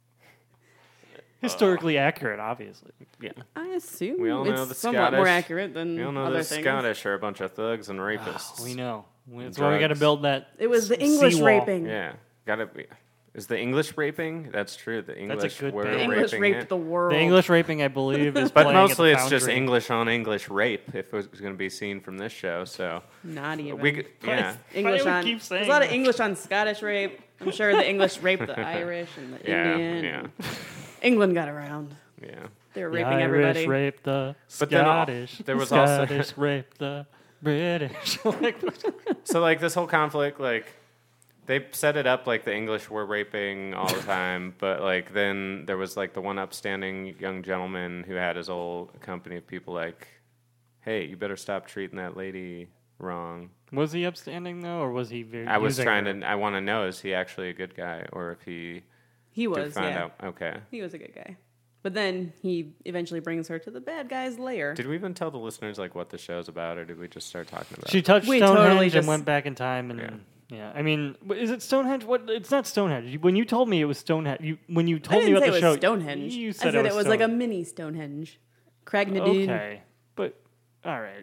Historically accurate, obviously. Yeah. I assume We all know it's the somewhat more Scottish- accurate than We all know other the things. Scottish are a bunch of thugs and rapists. We know. That's why we got to drugs. build that. It was the English seawall. raping. Yeah, gotta be. Is the English raping? That's true. The English good were bit. The English raping raped it. the world. The English raping, I believe, is But playing at mostly the it's just Foundry. English on English rape if it was going to be seen from this show. So Not even. we could, yeah. English Why do we on. keep saying There's a lot of that? English on Scottish rape. I'm sure the English raped the Irish and the Yeah, Indian. yeah. and England got around. Yeah. They were The raping Irish everybody. raped the But then Scottish. there was Scottish also- raped the British. Like, So like this whole conflict, like they set it up like the English were raping all the time, but like then there was like the one upstanding young gentleman who had his whole company of people like, hey, you better stop treating that lady wrong. was he upstanding though, or was he very? I was using trying her? to. I want to know, is he actually a good guy, or if he He did was, find yeah. out? Okay. He was a good guy. But then he eventually brings her to the bad guy's lair. Did we even tell the listeners like what the show's about, or did we just start talking about She it? touched We Stonehenge totally and just- went back in time, and yeah. I mean, is it Stonehenge? What? It's not Stonehenge. When you told me it was Stonehenge, when you I told me didn't about say the it show, was Stonehenge. You I said, said it was like a Stone- mini Stonehenge. Craignadoon. Okay, but all right.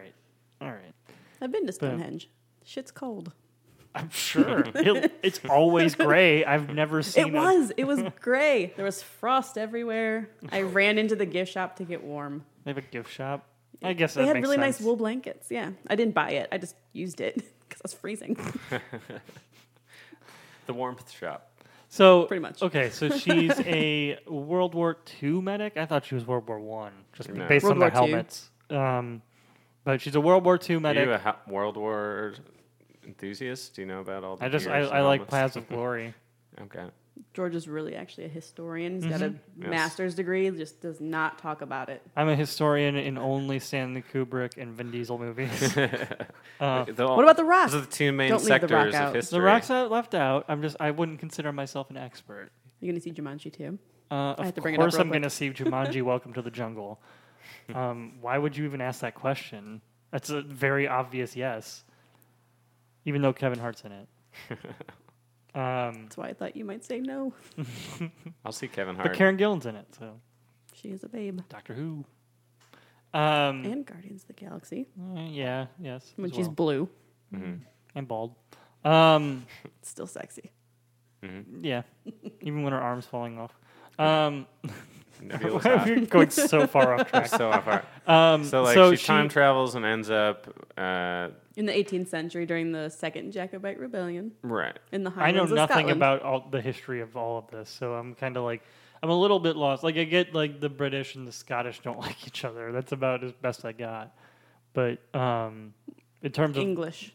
I've been to Stonehenge. Shit's cold. I'm sure it's always gray. I've never seen It was gray. There was frost everywhere. I ran into the gift shop to get warm. They have a gift shop. I guess They that had makes really sense. nice wool blankets. Yeah. I didn't buy it. I just used it because I was freezing. The warmth shop. So Pretty much. Okay, so she's a World War II medic. I thought she was World War One, just No. based on World their War II. helmets. But she's a World War II Are medic. you a World War enthusiast? Do you know about all the I gears and like helmets? Paths of Glory. Okay. George is really actually a historian. He's got a Yes. master's degree, just does not talk about it. I'm a historian in only Stanley Kubrick and Vin Diesel movies. What about The Rock? Those are the two main Don't leave The Rock sectors out. of history. The Rock's left out. I wouldn't consider myself an expert. You're going to see Jumanji too? Of have to bring it up course, real I'm quick. going to see Jumanji: Welcome to the Jungle. Why would you even ask that question? That's a very obvious yes. Even though Kevin Hart's in it. That's why I thought you might say no. I'll see Kevin But Hart. Karen Gillan's in it, so She is a babe. Doctor Who. And Guardians of the Galaxy, Yeah, yes. when as she's well. blue. And bald. It's still sexy. Yeah, even when her arm's falling off. Nebula's hot. We're going so far off track. So off our- so like so she time travels and ends up In the 18th century, during the Second Jacobite Rebellion, right. in the I know Highlands of nothing Scotland. about all the history of all of this, so I'm kind of like I'm a little bit lost. Like I get like the British and the Scottish don't like each other. That's about as best I got. But in terms of English.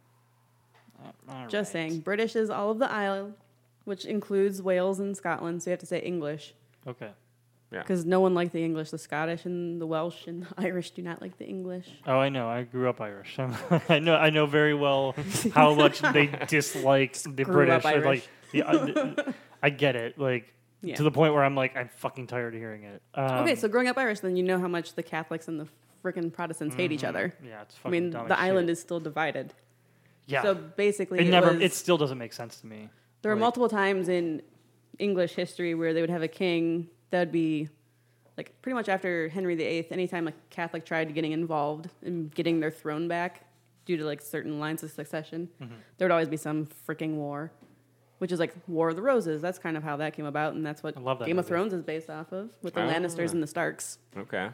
all Just right. saying. British is all of the isle, which includes Wales and Scotland, so you have to say English. Okay. Because no one liked the English. The Scottish and the Welsh and the Irish do not like the English. Oh, I know. I grew up Irish. I know very well how much they dislike the Grew up British. Irish. Like, I get it. Like Yeah. to the point where I'm like, I'm fucking tired of hearing it. Okay, so growing up Irish, then you know how much the Catholics and the frickin' Protestants hate each other. yeah, it's I fucking mean, dumb the as island shit. is still divided. Yeah. So basically, it still doesn't make sense to me. there were like- multiple times in English history where they would have a king that would be like pretty much after Henry VIII. Anytime a Catholic tried getting involved in getting their throne back due to like certain lines of succession, Mm-hmm. there would always be some freaking war, which is like War of the Roses. That's kind of how that came about, and that's what I love that Game of movie. Thrones is based off of with the Ah. Lannisters and the Starks. Okay.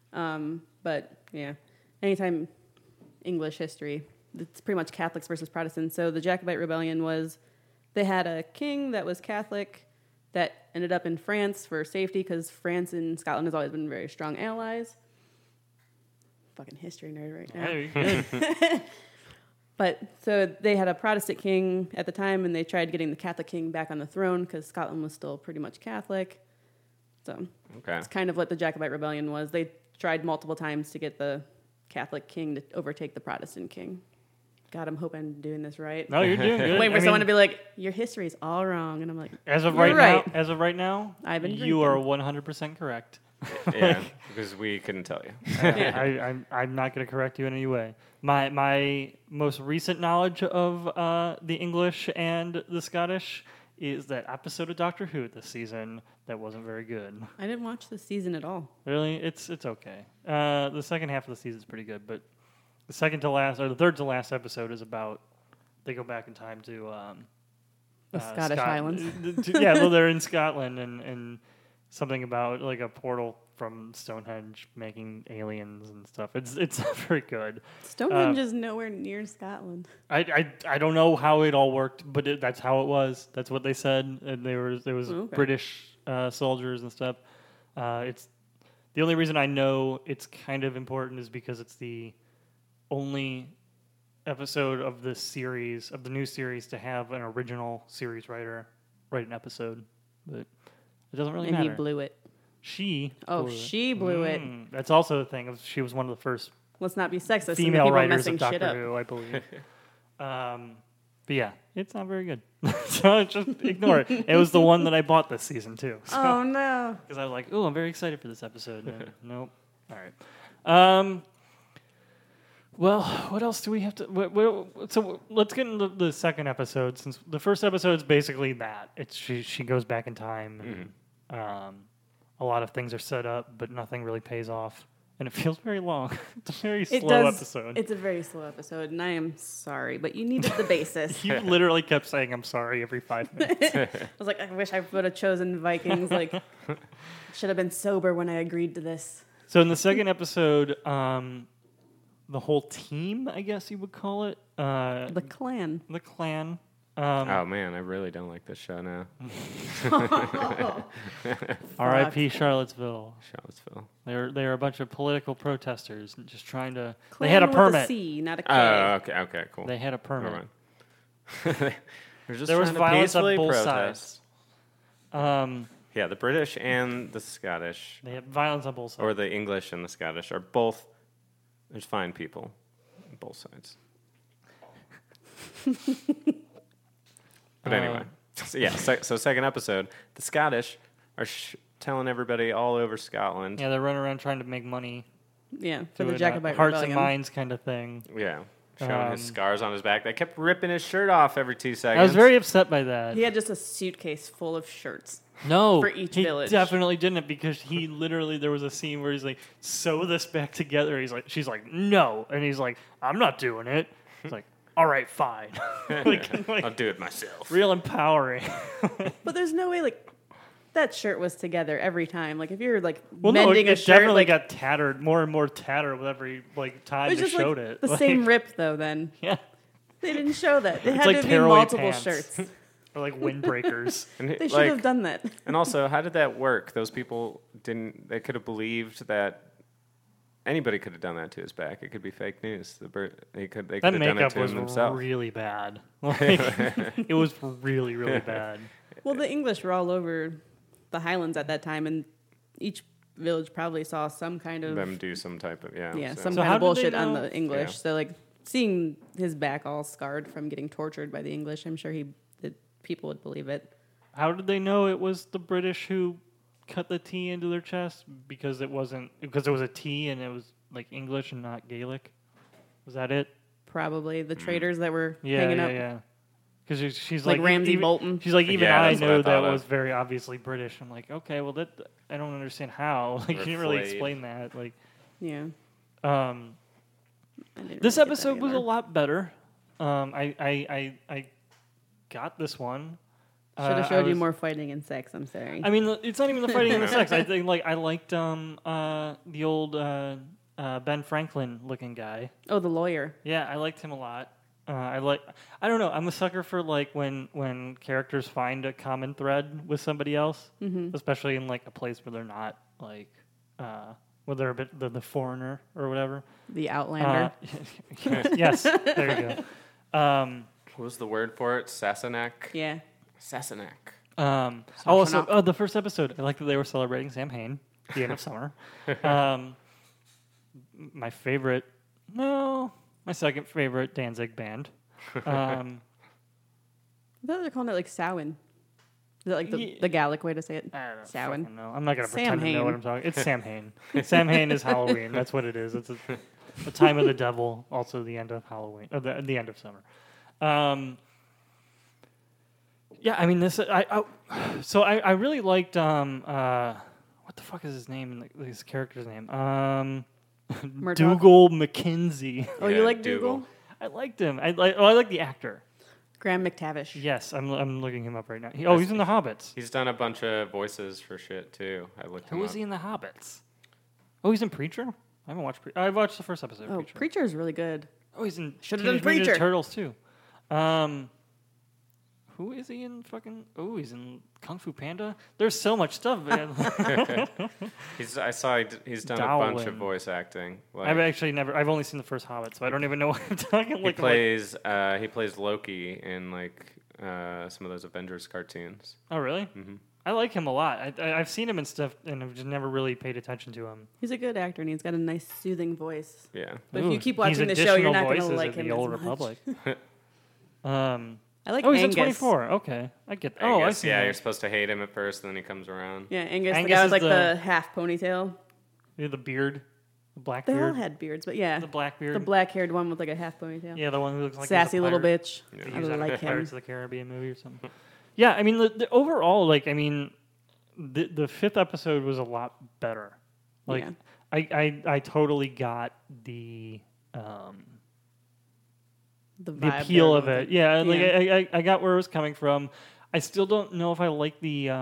But yeah, anytime English history, it's pretty much Catholics versus Protestants. So the Jacobite Rebellion was, they had a king that was Catholic that ended up in France for safety because France and Scotland has always been very strong allies. Fucking history nerd right now. Hey, good. But so they had a Protestant king at the time, and they tried getting the Catholic king back on the throne because Scotland was still pretty much Catholic. So Okay. it's kind of what the Jacobite Rebellion was. They tried multiple times to get the Catholic king to overtake the Protestant king. God, I'm hoping I'm doing this right. No, you're doing good. Wait for I someone to mean, be like, "Your history is all wrong," and I'm like, as of "You're right right." now, I've been you are 100% correct. Yeah, because we couldn't tell you. I'm not going to correct you in any way. My most recent knowledge of the English and the Scottish is that episode of Doctor Who this season that wasn't very good. I didn't watch the season at all. Really, it's okay. The second half of the season is pretty good, but the second to last or the third to last episode is about they go back in time to The Scottish Highlands. Yeah, well, they're in Scotland and something about like a portal from Stonehenge making aliens and stuff. It's not very good. Stonehenge is nowhere near Scotland. I don't know how it all worked, but that's how it was. That's what they said. And there was Okay. British soldiers and stuff. It's the only reason I know it's kind of important is because it's the only episode of this series of the new series to have an original series writer write an episode, but it doesn't really And matter. he blew it. She Oh, blew it. she blew it. That's also the thing. She was one of the first Let's not be sexist. and the female people writers messing of shit Doctor up. Who, I believe. But yeah, it's not very good. So just ignore it. It was the one that I bought this season too. Oh no! Because I was like, oh, I'm very excited for this episode. And nope. All right. Well, what else do we have to? So let's get into the second episode. Since the first episode is basically that it's she goes back in time. And, a lot of things are set up, but nothing really pays off, and it feels very long. It's a very slow episode. It's a very slow episode, and I am sorry, but you needed the basis. You literally kept saying "I'm sorry" every 5 minutes. I was like, I wish I would have chosen Vikings. Like, should have been sober when I agreed to this. So in the second episode, the whole team, I guess you would call it, The clan. the clan, Oh man, I really don't like this show now. R.I.P. Charlottesville. Charlottesville. They're a bunch of political protesters just trying to. Clan they had a with permit. C, not a K. Oh, okay, cool. They had a permit. Never mind. They're just There was trying to violence on peacefully both protest. sides. Yeah, the British and the Scottish, They had violence on both sides. or the English and the Scottish, are both. There's fine people on both sides. But anyway, so second episode, the Scottish are telling everybody all over Scotland. Yeah, they're running around trying to make money. Yeah, for the doing a Jacobite Hearts Rebellion. and Minds kind of thing. Yeah, showing his scars on his back. They kept ripping his shirt off every 2 seconds. I was very upset by that. He had just a suitcase full of shirts. No, for each he village. definitely didn't, because he literally, there was a scene where he's like, sew this back together. She's like, no, and he's like, I'm not doing it. He's like, all right, fine. like, I'll do it myself. real empowering. But there's no way, like, that shirt was together every time. Like, if you're, like, Well, no, mending it a shirt, definitely like, got tattered, more and more tattered with every time it was they just, showed like, it. the Like, same rip, though, then. Yeah, They didn't show that. It had like to be tearaway multiple pants. shirts. or like windbreakers. And They should have done that. And also, how did that work? Those people didn't. They could have believed that anybody could have done that to his back. It could be fake news. They could That have done it makeup to was him himself. really bad. Like, it was really, really bad. Well, the English were all over the Highlands at that time, and each village probably saw some kind of Them do some type of some So kind how of did they bullshit on know- the English. Yeah. So like seeing his back all scarred from getting tortured by the English, I'm sure that people would believe it. How did they know it was the British who cut the T into their chest? Because it was a T and it was like English and not Gaelic. Was that it? Probably the traitors that were Yeah, hanging yeah, up. yeah. Because she's Like like Ramsay even, Bolton. She's like, even Yeah, I that's what I know that thought of. was very obviously British. I'm like, okay, well I don't understand how. Like, you didn't really Flayed. explain that. Like, Yeah. I I didn't this really get episode that was a either. lot better. I got this one. Should have I showed you was- more fighting and sex. I'm sorry. I mean, it's not even the fighting and the sex. I think I liked the old Ben Franklin looking guy. Oh, the lawyer. Yeah, I liked him a lot. I don't know. I'm a sucker for like when characters find a common thread with somebody else, especially in like a place where they're not like where they're a bit the foreigner or whatever. The Outlander. Yes, there you go. What was the word for it? Sassenach? Yeah. Sassenach. Also, the first episode, I like that they were celebrating Sam Hain, the end of summer. My second favorite Danzig band. I thought they're calling it like Samhain. Is that like Yeah. the Gallic way to say it? I don't Samhain. fucking know. I'm not gonna Sam pretend to know what Hain. I'm talking. It's Sam Hain. Sam Hain is Halloween. That's what it is. It's the time of the devil. Also the end of Halloween. Or the end of summer. Yeah, I mean this. I really liked what the fuck is his name? His character's name. Murtaugh? Dougal McKenzie. Oh, Yeah, you like Dougal. Dougal? I liked him. I like the actor. Graham McTavish. Yes, I'm looking him up right now. He's in the Hobbits. He's done a bunch of voices for shit too. I looked him Who up. is he in the Hobbits? Oh, he's in Preacher. I haven't watched. I watched the first episode. Of Oh, Preacher. Preacher is really good. Oh, he's in Should've done Teenage Mutant Preacher. Turtles too. Who is he in fucking? Oh, he's in Kung Fu Panda. There's so much stuff, man. I saw he's done a bunch Darwin. of voice acting. Like, I've actually never. I've only seen the first Hobbit, so I don't even know what I'm talking. he Like, plays Loki in like some of those Avengers cartoons. oh, really? Mm-hmm. I like him a lot. I've seen him in stuff, and I've just never really paid attention to him. He's a good actor, and he's got a nice, soothing voice. Yeah. But if you keep He's watching the show, you're additional not going to voices like of him the as Old much. Republic. I like Oh, he's Angus. at 24. Okay, I get that. Oh, I Angus, see. yeah, that. you're supposed to hate him at first, and then he comes around. Yeah, Angus, Angus the guy is with like the- the half ponytail. Yeah, the beard, the black They all beard, had beards, but yeah, the black beard. the black-haired one with like a half ponytail. Yeah, the one who looks like Sassy he's a little pirate. bitch. They I use that in like him. Pirates of the Caribbean movie or something. Yeah, I mean the overall, like, I mean, the fifth episode was a lot better. Like, Yeah. I totally got the vibe appeal there of with it. Yeah, like Yeah. I got where it was coming from. I still don't know if I like the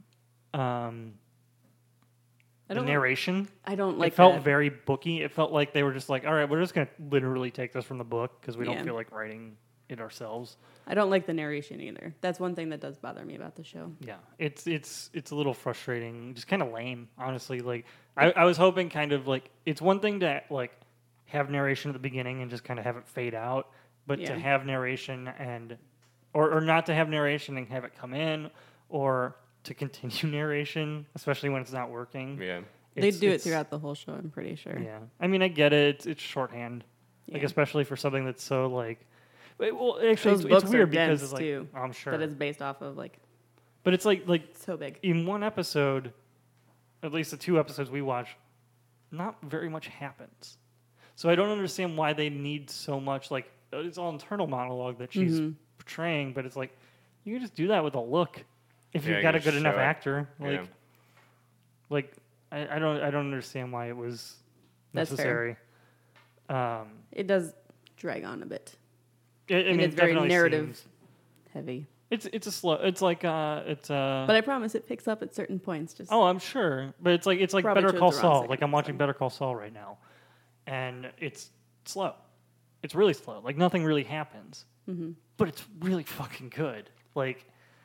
I don't. narration. I don't like It felt that. very booky. It felt like they were just like, all right, we're just gonna literally take this from the book because we Yeah. don't feel like writing it ourselves. I don't like the narration either. That's one thing that does bother me about the show. Yeah, it's a little frustrating, just kind of lame, honestly. Like I was hoping kind of like it's one thing to like have narration at the beginning and just kind of have it fade out, but Yeah. to have narration and or not to have narration and have it come in, or to continue narration, especially when it's not working. Yeah. They do it it's- throughout the whole show, I'm pretty sure. Yeah, I mean I get it. It's shorthand, like Yeah. especially for something that's so like. Well, actually, Those it's books weird are because dense it's like too. I'm sure, That is based off of like but it's like so big. in one episode, at least the 2 episodes we watched, not very much happens. So I don't understand why they need so much. Like it's all internal monologue that she's portraying, but it's like you can just do that with a look if Yeah, you've got a you good just enough show it. actor. Yeah. Like I don't understand why it was That's necessary. It does drag on a bit. I And mean, it's very definitely narrative seems- heavy. It's a slow. It's like it's But I promise it picks up at certain points. Just Oh, I'm sure, but it's like Probably Better chose Call the wrong Saul. second Like I'm watching episode. Better Call Saul right now, and it's slow. It's really slow. Like nothing really happens, but it's really fucking good. Like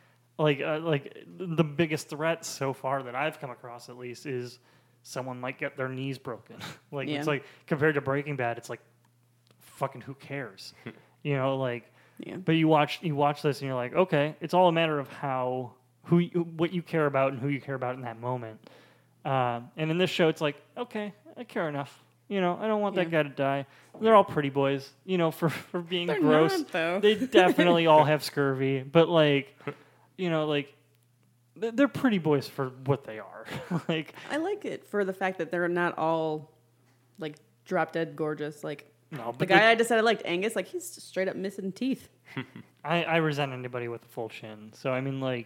the biggest threat so far that I've come across, at least, is someone might get their knees broken. Like Yeah. it's like compared to Breaking Bad, it's like fucking who cares, you know? Like, yeah. but you watch this and you're like, okay, it's all a matter of what you care about and who you care about in that moment. And in this show, it's like, okay, I care enough. You know, I don't want that guy to die. They're all pretty boys, you know, for being They're gross. not, though. They definitely all have scurvy, but like, you know, like they're pretty boys for what they are. Like, I like it for the fact that they're not all like drop dead gorgeous. Like no, the but guy I just said I liked, Angus, like he's just straight up missing teeth. I resent anybody with a full chin. So I mean, like,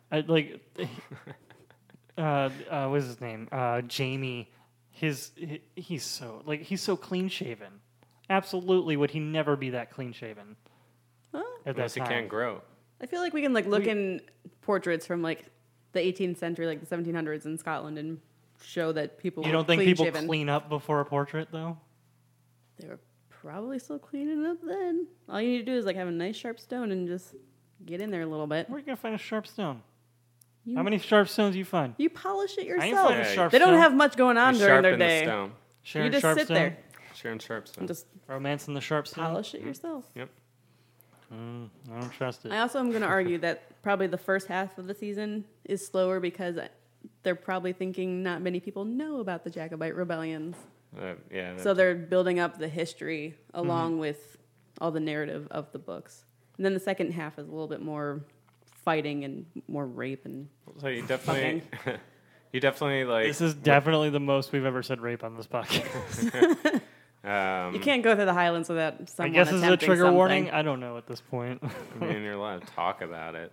what's his name? Jamie. He's so clean shaven. Absolutely, would he never be that clean shaven? Huh? At that Unless he time? can't grow. I feel like we can like look in portraits from like the 18th century, like the 1700s in Scotland, and show that people. You were don't think people clean-shaven. clean up before a portrait, though? They were probably still cleaning up then. All you need to do is like have a nice sharp stone and just get in there a little bit. Where are you gonna find a sharp stone? You, How many sharp stones you find? You polish it I ain't yourself. finding a Yeah, sharp They don't stone. have much going on You during their sharpen the day. stone. Sharon You just Sharpstone? sit there Sharon Sharpstone. and just Romance in the sharp stone. polish it yourself. Yep. I don't trust it. I also am going to argue that probably the first half of the season is slower because they're probably thinking not many people know about the Jacobite rebellions. Yeah. So they're building up the history along with all the narrative of the books. And then the second half is a little bit more fighting and more rape and So you definitely, you definitely like. This is definitely the most we've ever said rape on this podcast. you can't go through the Highlands without I someone guess this is a attempting trigger something. warning. I don't know at this point. I mean, you're allowed to talk about it.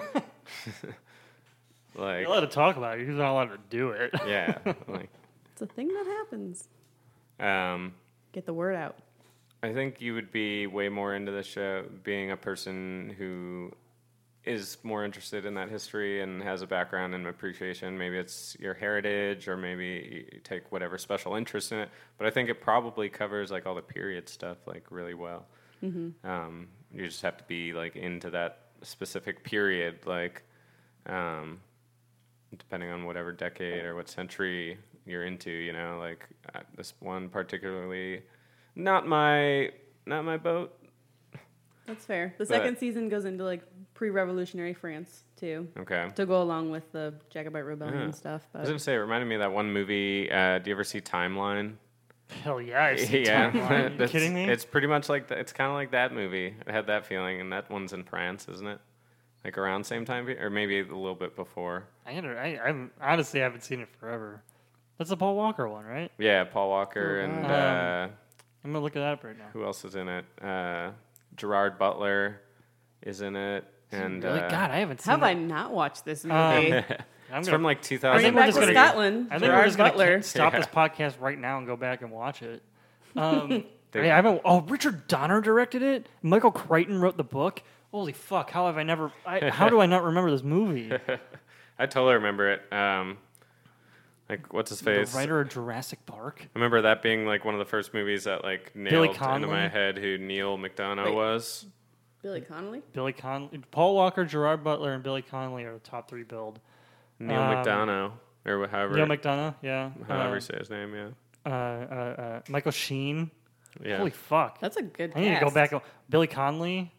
Like, You're allowed to talk about it. You're not allowed to do it. yeah. Like, It's a thing that happens. um, Get the word out. I think you would be way more into the show being a person who is more interested in that history and has a background and appreciation. Maybe it's your heritage, or maybe you take whatever special interest in it. But I think it probably covers like all the period stuff like really well. You just have to be like into that specific period, like depending on whatever decade or what century you're into. You know, like this one particularly. Not my boat. That's fair. The But- second season goes into like pre-revolutionary France too, Okay. to go along with the Jacobite rebellion Yeah. and stuff. I was But gonna say, it reminded me of that one movie. Do you ever see Timeline? Hell yeah. I've seen Yeah, Timeline. Are you That's- kidding me? It's pretty much like it's kind of like that movie. It had that feeling, and that one's in France, isn't it? Like around same time, or maybe a little bit before. I'm honestly haven't seen it forever. That's the Paul Walker one, right? Yeah, Paul Walker and I'm gonna look it up right now. who else is in it? Gerard Butler is in it, and Really? God, I haven't seen have it. I not watched this movie? I'm it's gonna, from like I 2000. think Bring we're it back just to gonna- Scotland. I think we're Gerard just gonna Butler. stop Yeah. this podcast right now and go back and watch it. I haven't. Oh, Richard Donner directed it. Michael Crichton wrote the book. Holy fuck! How have I never? How do I not remember this movie? I totally remember it. Like what's his face? The writer of Jurassic Park. I remember that being like one of the first movies that like Billy nailed into my Connolly? head who Neil McDonough Wait. was. Billy Connolly? Billy Connolly, Paul Walker, Gerard Butler, and Billy Connolly are the top 3 billed. Neil McDonough, or however. Neil McDonough, yeah. However you say his name, yeah. Michael Sheen. Yeah. Holy fuck! That's a good I need to go cast. back. Billy Connolly.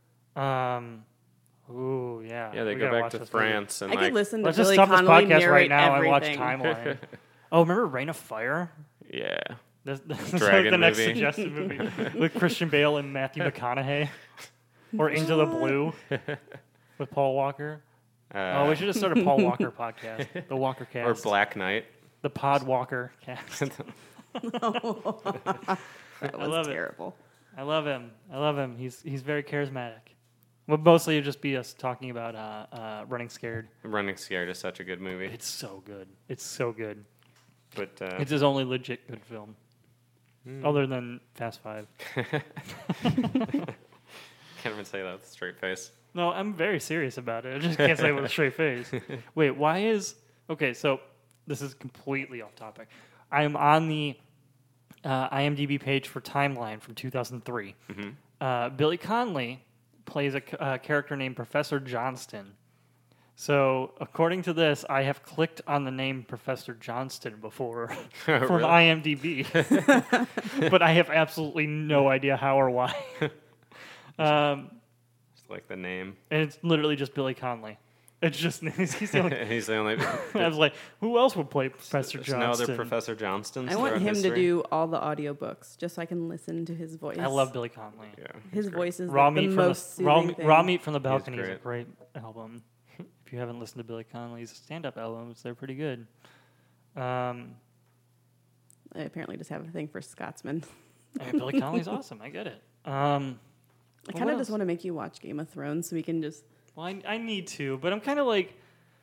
Ooh, yeah. Yeah, they We go gotta back watch to this France and I could listen to Let's just Billy stop this Connolly podcast narrate right now everything. and watch Timeline. Oh, remember Reign of Fire? yeah. This is Dragon like the next movie. suggested movie with Christian Bale and Matthew McConaughey, or Into the Blue with Paul Walker. We should have started a Paul Walker podcast, the Walker Or Cast, Black Knight. the Pod Walker Cast. That I love was it. terrible. I love him. He's very charismatic. Well, mostly it'd just be us talking about Running Scared. Running Scared is such a good movie. It's so good. It's so good. But It's his only legit good film, other than Fast Five. can't even say that with a straight face. No, I'm very serious about it. I just can't say it with a straight face. Wait, why is... Okay, so this is completely off topic. I'm on the IMDb page for Timeline from 2003. Billy Connolly plays a character named Professor Johnston. So, according to this, I have clicked on the name Professor Johnston before from Really? IMDb. But I have absolutely no idea how or why. It's like the name. And it's literally just Billy Connolly. It's just he's the only. He's the only. I was like, who else would play Professor There's Johnston? no other Professor Johnstons. I want throughout him to history? do all the audiobooks just so I can listen to his voice. I love Billy Connolly. Yeah, his he's great. voice is Raw like the meat from most the raw, soothing thing. raw meat from the balcony is a great. great album. If you haven't listened to Billy Connolly's stand-up albums, they're pretty good. I I apparently just have a thing for Scotsman. mean, Billy Connolly's awesome. I get it. I Well, kind what of just else? want to make you watch Game of Thrones so we can just. Well, I need to, but I'm kind of like,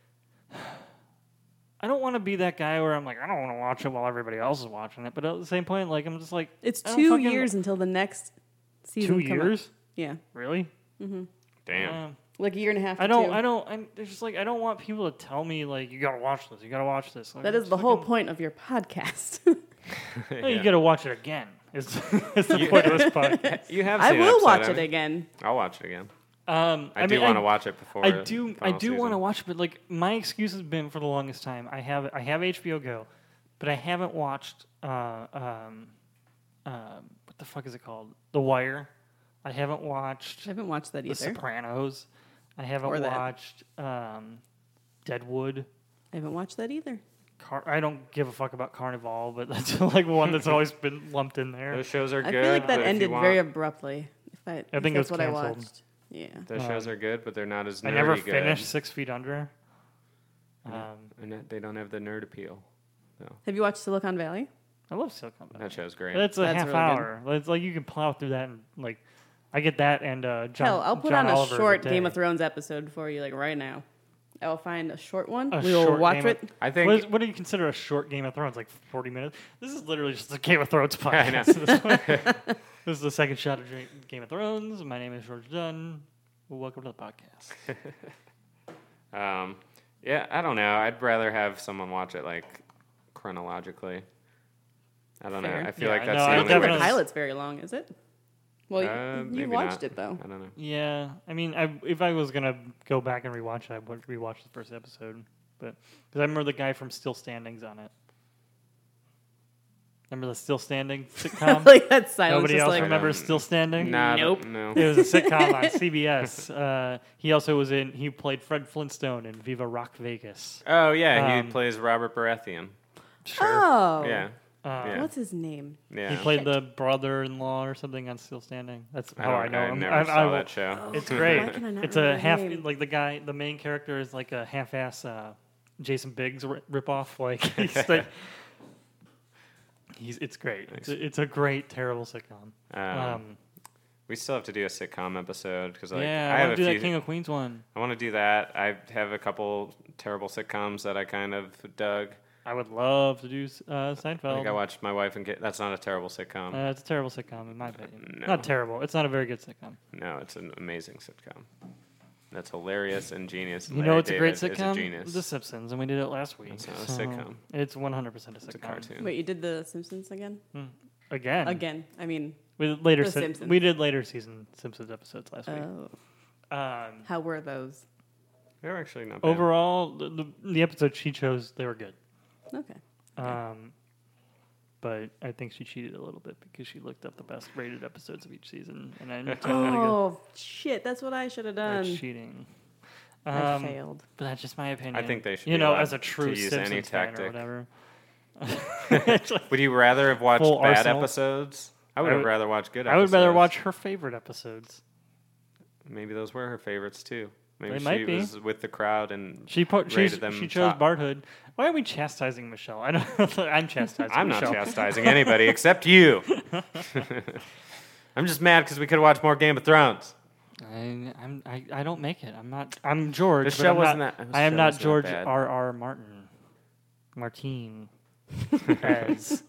I don't want to be that guy where I'm like, I don't want to watch it while everybody else is watching it. But at the same point, like, I'm just like, It's I don't 2 fucking- years until the next season. 2 come out. years? Yeah, Really? Damn. like a year and a half. I to don't. 2. I'm just like, I don't want people to tell me like, you gotta watch this. You gotta watch this. Like, That I'm is the just whole fucking- point of your podcast. No, you gotta watch it again. Is the point of this podcast. You have. I seen an will episode, watch haven't it you? again. I'll watch it again. I do mean, want to watch it before. I the do final want to season. watch it, but like my excuse has been for the longest time. I have HBO Go, but I haven't watched what the fuck is it called? The Wire. I haven't watched I haven't watched that The either. Sopranos. I haven't Or that. watched Deadwood. I haven't watched that either. I don't give a fuck about Carnival, but that's like one that's always been lumped in there. Those shows are I good. feel like that but if you ended want- very abruptly. If think it that's was what I canceled. watched. Yeah. Those shows are good, but they're not as nerdy I never good. finished 6 Feet Under. And they don't have the nerd appeal. Have you watched Silicon Valley? I love Silicon Valley. That show's great. That's a That's half really good. hour. It's like you can plow through that and like I get that and John. Hell, I'll put John on a Oliver short day. Game of Thrones episode for you, like right now. I'll find a short one. A We will short watch Game it. of- I think What do you consider a short Game of Thrones? Like 40 minutes? This is literally just a Game of Thrones I know. podcast. This is the second shot of Game of Thrones. My name is George Dunn. Well, welcome to the podcast. yeah, I don't know. I'd rather have someone watch it like chronologically. I don't Fair. know. I feel Yeah, like that's no, the I I don't only think way. the definitely- pilot's very long, is it? Well, Maybe you watched not. it though. I don't know. Yeah, I mean, if I was gonna go back and rewatch it, I would rewatch the first episode, but because I remember the guy from Still Standing's on it. Remember the Still Standing sitcom? Like that silence. Nobody just else like, remembers Still Standing? Nah, Nope. No. It was a sitcom on CBS. He also was in. He played Fred Flintstone in Viva Rock Vegas. Oh yeah, he Um, plays Robert Baratheon. Oh. Yeah. Yeah. What's his name? Yeah. He played the brother-in-law or something on Still Standing. That's how I know I him. never saw that show. Oh, It's why great. can I not It's remember a his half name? like the main character is like a half-ass Jason Biggs ripoff. Like he's like, it's great. It's a great terrible sitcom. We still have to do a sitcom episode because like Yeah, I I have want a to do few. that King of Queens one. I want to do that. I have a couple terrible sitcoms that I kind of dug. I would love to do Seinfeld. Like I watched My Wife and Kid. That's not a terrible sitcom. It's a terrible sitcom in my opinion. No. Not terrible. It's not a very good sitcom. No, it's an amazing sitcom. That's hilarious and genius. You know, Larry it's a great David is sitcom. genius. The Simpsons, and we did it last week. It's not a so sitcom. It's 100% a sitcom. It's a cartoon. Wait, you did The Simpsons again? Again. Again. I mean, With later, The Simpsons. we did later season Simpsons episodes last week. Oh, Um, how were those? They're actually not bad. overall, the episodes she chose, they were good. Okay. But I think she cheated a little bit because she looked up the best rated episodes of each season, and I gotta go. Oh shit! That's what I should have done. That's cheating. I failed. But that's just my opinion. I think they should you be know, allowed as a true to use Simpsons any fan or tactic. whatever. Would you rather have watched Full bad arsenal. episodes? I would have rather watched good I episodes. would rather watch her favorite episodes. Maybe those were her favorites too. Maybe They she might be. was with the crowd and She rated them she chose top. Bart Hood. Why are we chastising Michelle? I don't. I'm chastising. I'm not Michelle. chastising anybody except you. I'm just mad because we could have watched more Game of Thrones. I don't make it. I'm not. I'm George. This but show I'm wasn't not, that- this I am show not wasn't that George bad. R.R. Martin. As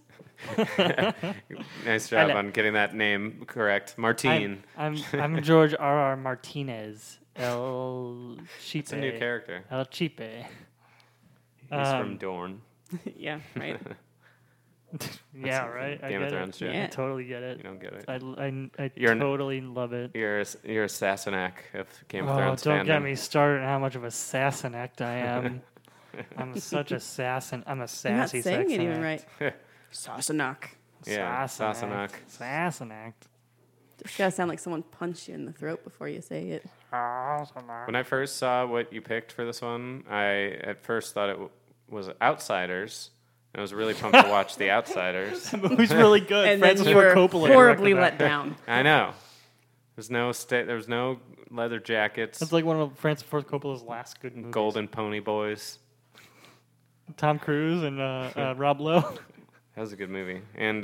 Nice job know. on getting that name correct. Martine. I'm George R.R. Martinez. El Chipe. It's a new character. El Chipe. He's from Dorne. Yeah. Right. Yeah, right. I Game of get Thrones it. joke. Yeah. I totally get You it. don't get it. I You're an- totally love it. You're a Sassenach of Game of Oh, Thrones don't get fandom. me started on how much of a Sassenach I am. I'm such a sassin. I'm a You're not sassy saying it even Saxonact. right. Sassenach. Yeah, Sassenach. Sassenach. Just gotta sound like someone punched you in the throat before you say it. When I first saw what you picked for this one, I at first thought it was Outsiders. I was really pumped to watch The Outsiders. The movie's really good. And Francis then you were Ford Coppola horribly directed that. let down. I know. There was no leather jackets. It's like one of Francis Ford Coppola's last good movies. Golden Pony Boys. Tom Cruise and Rob Lowe. That was a good movie. And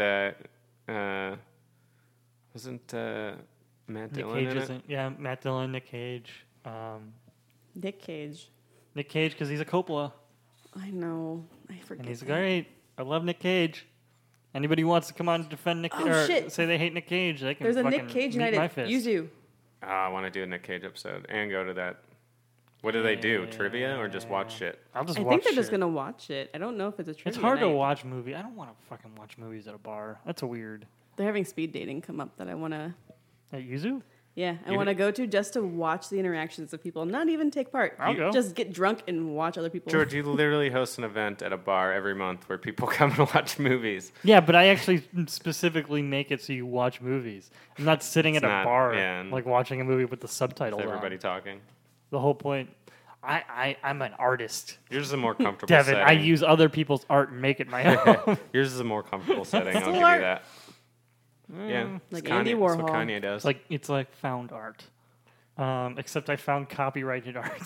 wasn't Matt Nick Dillon Cage in it? isn't. Yeah, Matt Dillon, Nick Cage. Nick Cage. Nick Cage because he's a Coppola. I know. I forget. And he's that. great. I love Nick Cage. Anybody who wants to come on and defend Nick Oh, or shit. say they hate Nick Cage, they can There's a fucking Nick Cage meet my United. fist. You do. Oh, I want to do a Nick Cage episode and go to that. What do they do? Trivia or just watch shit? I'll just I watch think they're just shit. gonna watch it. I don't know if it's a trivia. It's hard to night. watch movies. I don't want to fucking watch movies at a bar. That's weird. They're having speed dating come up that I wanna. At Yuzu? Yeah, I You want to go to just to watch the interactions of people, not even take part. I'll go. Just get drunk and watch other people. George, you literally host an event at a bar every month where people come and watch movies. Yeah, but I actually specifically make it so you watch movies. I'm not sitting It's at a not- bar yeah, and- like watching a movie with the subtitles With on. everybody talking. The whole point. I'm an artist, Yours is a more comfortable Devin. setting. I use other people's art and make it my own. Yours is a more comfortable setting. I'll Still give you art. that. Yeah, Like it's Andy Kanye, that's what Warhol. Kanye does. it's like found art. Except I found copyrighted art.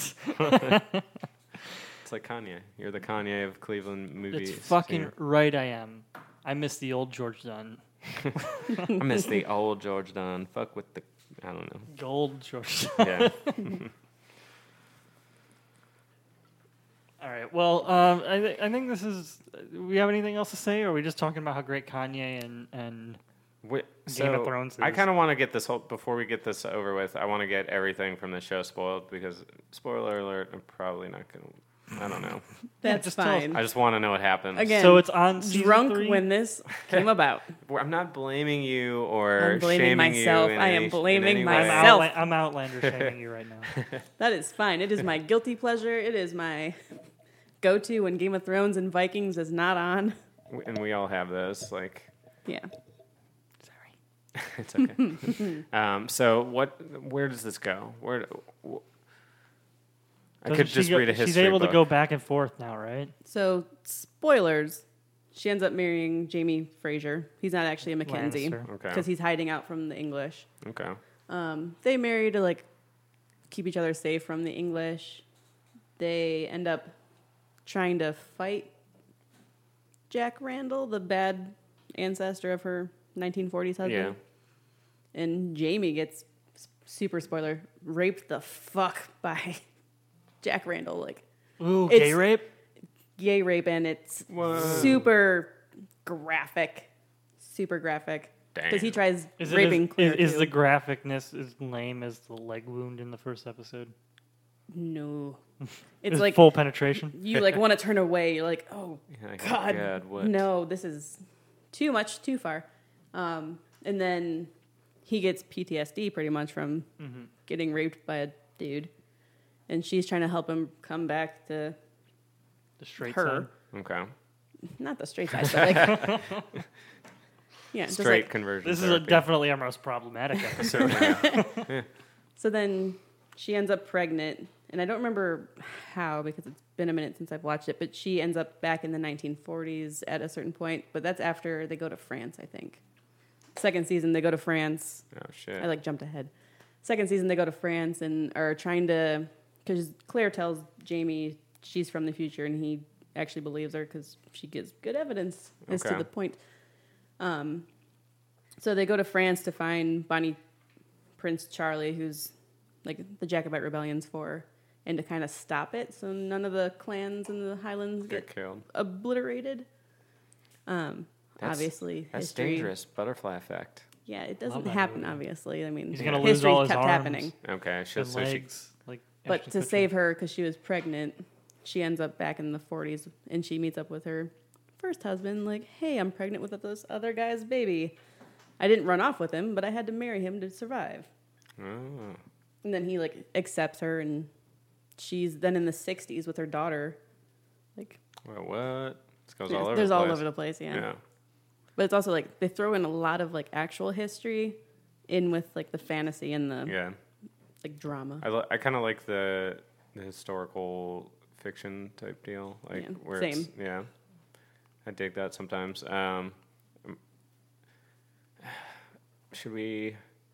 It's like Kanye. You're the Kanye of Cleveland movies. It's fucking right I am. I miss the old George Dunn. I miss the old George Dunn. Fuck with the. I don't know. Gold George Dunn. Yeah. All right. Well, I think this is. We have anything else to say, or are we just talking about how great Kanye and Game of Thrones I is? kind of want to get this whole before we get this over with. I want to get everything from the show spoiled because spoiler alert. I'm probably not gonna. I don't know. That's just tell us. fine. I just want to know what happens. Again, So it's on season drunk 3? when this came about. I'm not blaming you or I'm blaming shaming myself. you. In I am any- in blaming any way. myself. I'm Outlander shaming you right now. That is fine. It is my guilty pleasure. It is my go-to when Game of Thrones and Vikings is not on. And we all have those. Like Yeah. it's okay. So where does this go? I could just read a history She's able book. to go back and forth now, right? So, spoilers. She ends up marrying Jamie Fraser. He's not actually a Mackenzie Lannister. Okay. because he's hiding out from the English. Okay. They marry to like keep each other safe from the English. They end up trying to fight Jack Randall, the bad ancestor of her 1940s husband. Yeah. And Jamie gets, super spoiler, raped the fuck by Jack Randall. Like, Ooh, It's- gay rape? gay rape, and it's super graphic. Super graphic. Because he Damn. tries Is raping it Claire, is too. the graphicness as lame as the leg wound in the first episode? No. It's Is like full penetration? you like want to turn away. You're like, oh Like, God, God, what? no, this is too much, too far. And then he gets PTSD pretty much from getting raped by a dude. And she's trying to help him come back to The straight her. side. Okay. Not the straight side, but like... yeah, just Straight like, conversion. This is therapy. definitely our most problematic episode. so then she ends up pregnant. And I don't remember how because it's been a minute since I've watched it. But she ends up back in the 1940s at a certain point. But that's after they go to France, I think. Second season, they go to France. Oh shit. I like jumped ahead. Second season, they go to France and are trying to, because Claire tells Jamie she's from the future, and he actually believes her because she gives good evidence as to Okay. the point. So they go to France to find Bonnie Prince Charlie, who's like the Jacobite Rebellion's for, and to kind of stop it so none of the clans in the Highlands Get get killed. obliterated. Obviously, That's history. dangerous. Butterfly effect. Yeah, it Love doesn't that happen, movie. obviously. I mean, He's gonna lose history all his kept arms. happening. Okay. And So she, legs. Like But Ashton to Kutcher. save her, because she was pregnant, she ends up back in the 40s, and she meets up with her first husband, like, hey, I'm pregnant with this other guy's baby. I didn't run off with him, but I had to marry him to survive. oh. And then he, like, accepts her, and she's then in the 60s with her daughter. Like, Well, what? This goes there's all over there's the all place. over the place, yeah. Yeah. But it's also, like, they throw in a lot of, like, actual history in with, like, the fantasy and the, Yeah. like, drama. I kind of like the historical fiction type deal, like Yeah, where same. it's yeah. I dig that sometimes. Should we?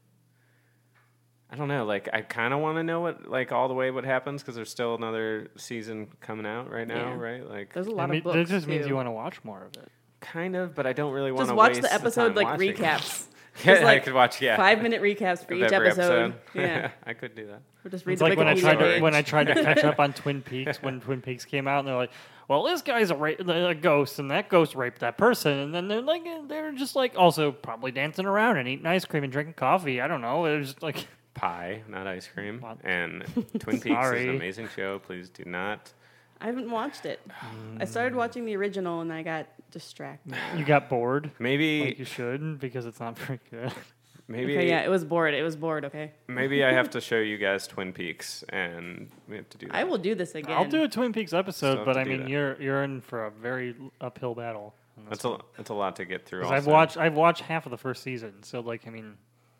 I don't know. Like, I kind of want to know what happens because there's still another season coming out right now, Yeah. right? Like, There's a lot That of books, This just means too. you want to watch more of it. kind of, but I don't really want Just to watch waste the episode, time like, watching. recaps. Yeah, Just, like, I could watch. Yeah, 5-minute recaps for of each every episode. Yeah. I could do that. Or just read It's the like when I Wikipedia tried page. to catch up on Twin Peaks when Twin Peaks came out, and they're like, "Well, this guy's a ghost, and that ghost raped that person," and then they're just like also probably dancing around and eating ice cream and drinking coffee. I don't know. It was just like Pie, not ice cream. What? And Twin Peaks is Sorry. an amazing show. Please do not. I haven't watched it. I started watching the original and I got distracted. you got bored. Maybe Like you should because it's not very good. maybe Okay, yeah, it was bored. It was bored, okay? maybe I have to show you guys Twin Peaks, and we have to do that. I will do this again. I'll do a Twin Peaks Still episode, have but to I do mean that. you're in for a very uphill battle. on this That's a lot to get through. 'Cause Also. I've watched half of the first season, so like I mean,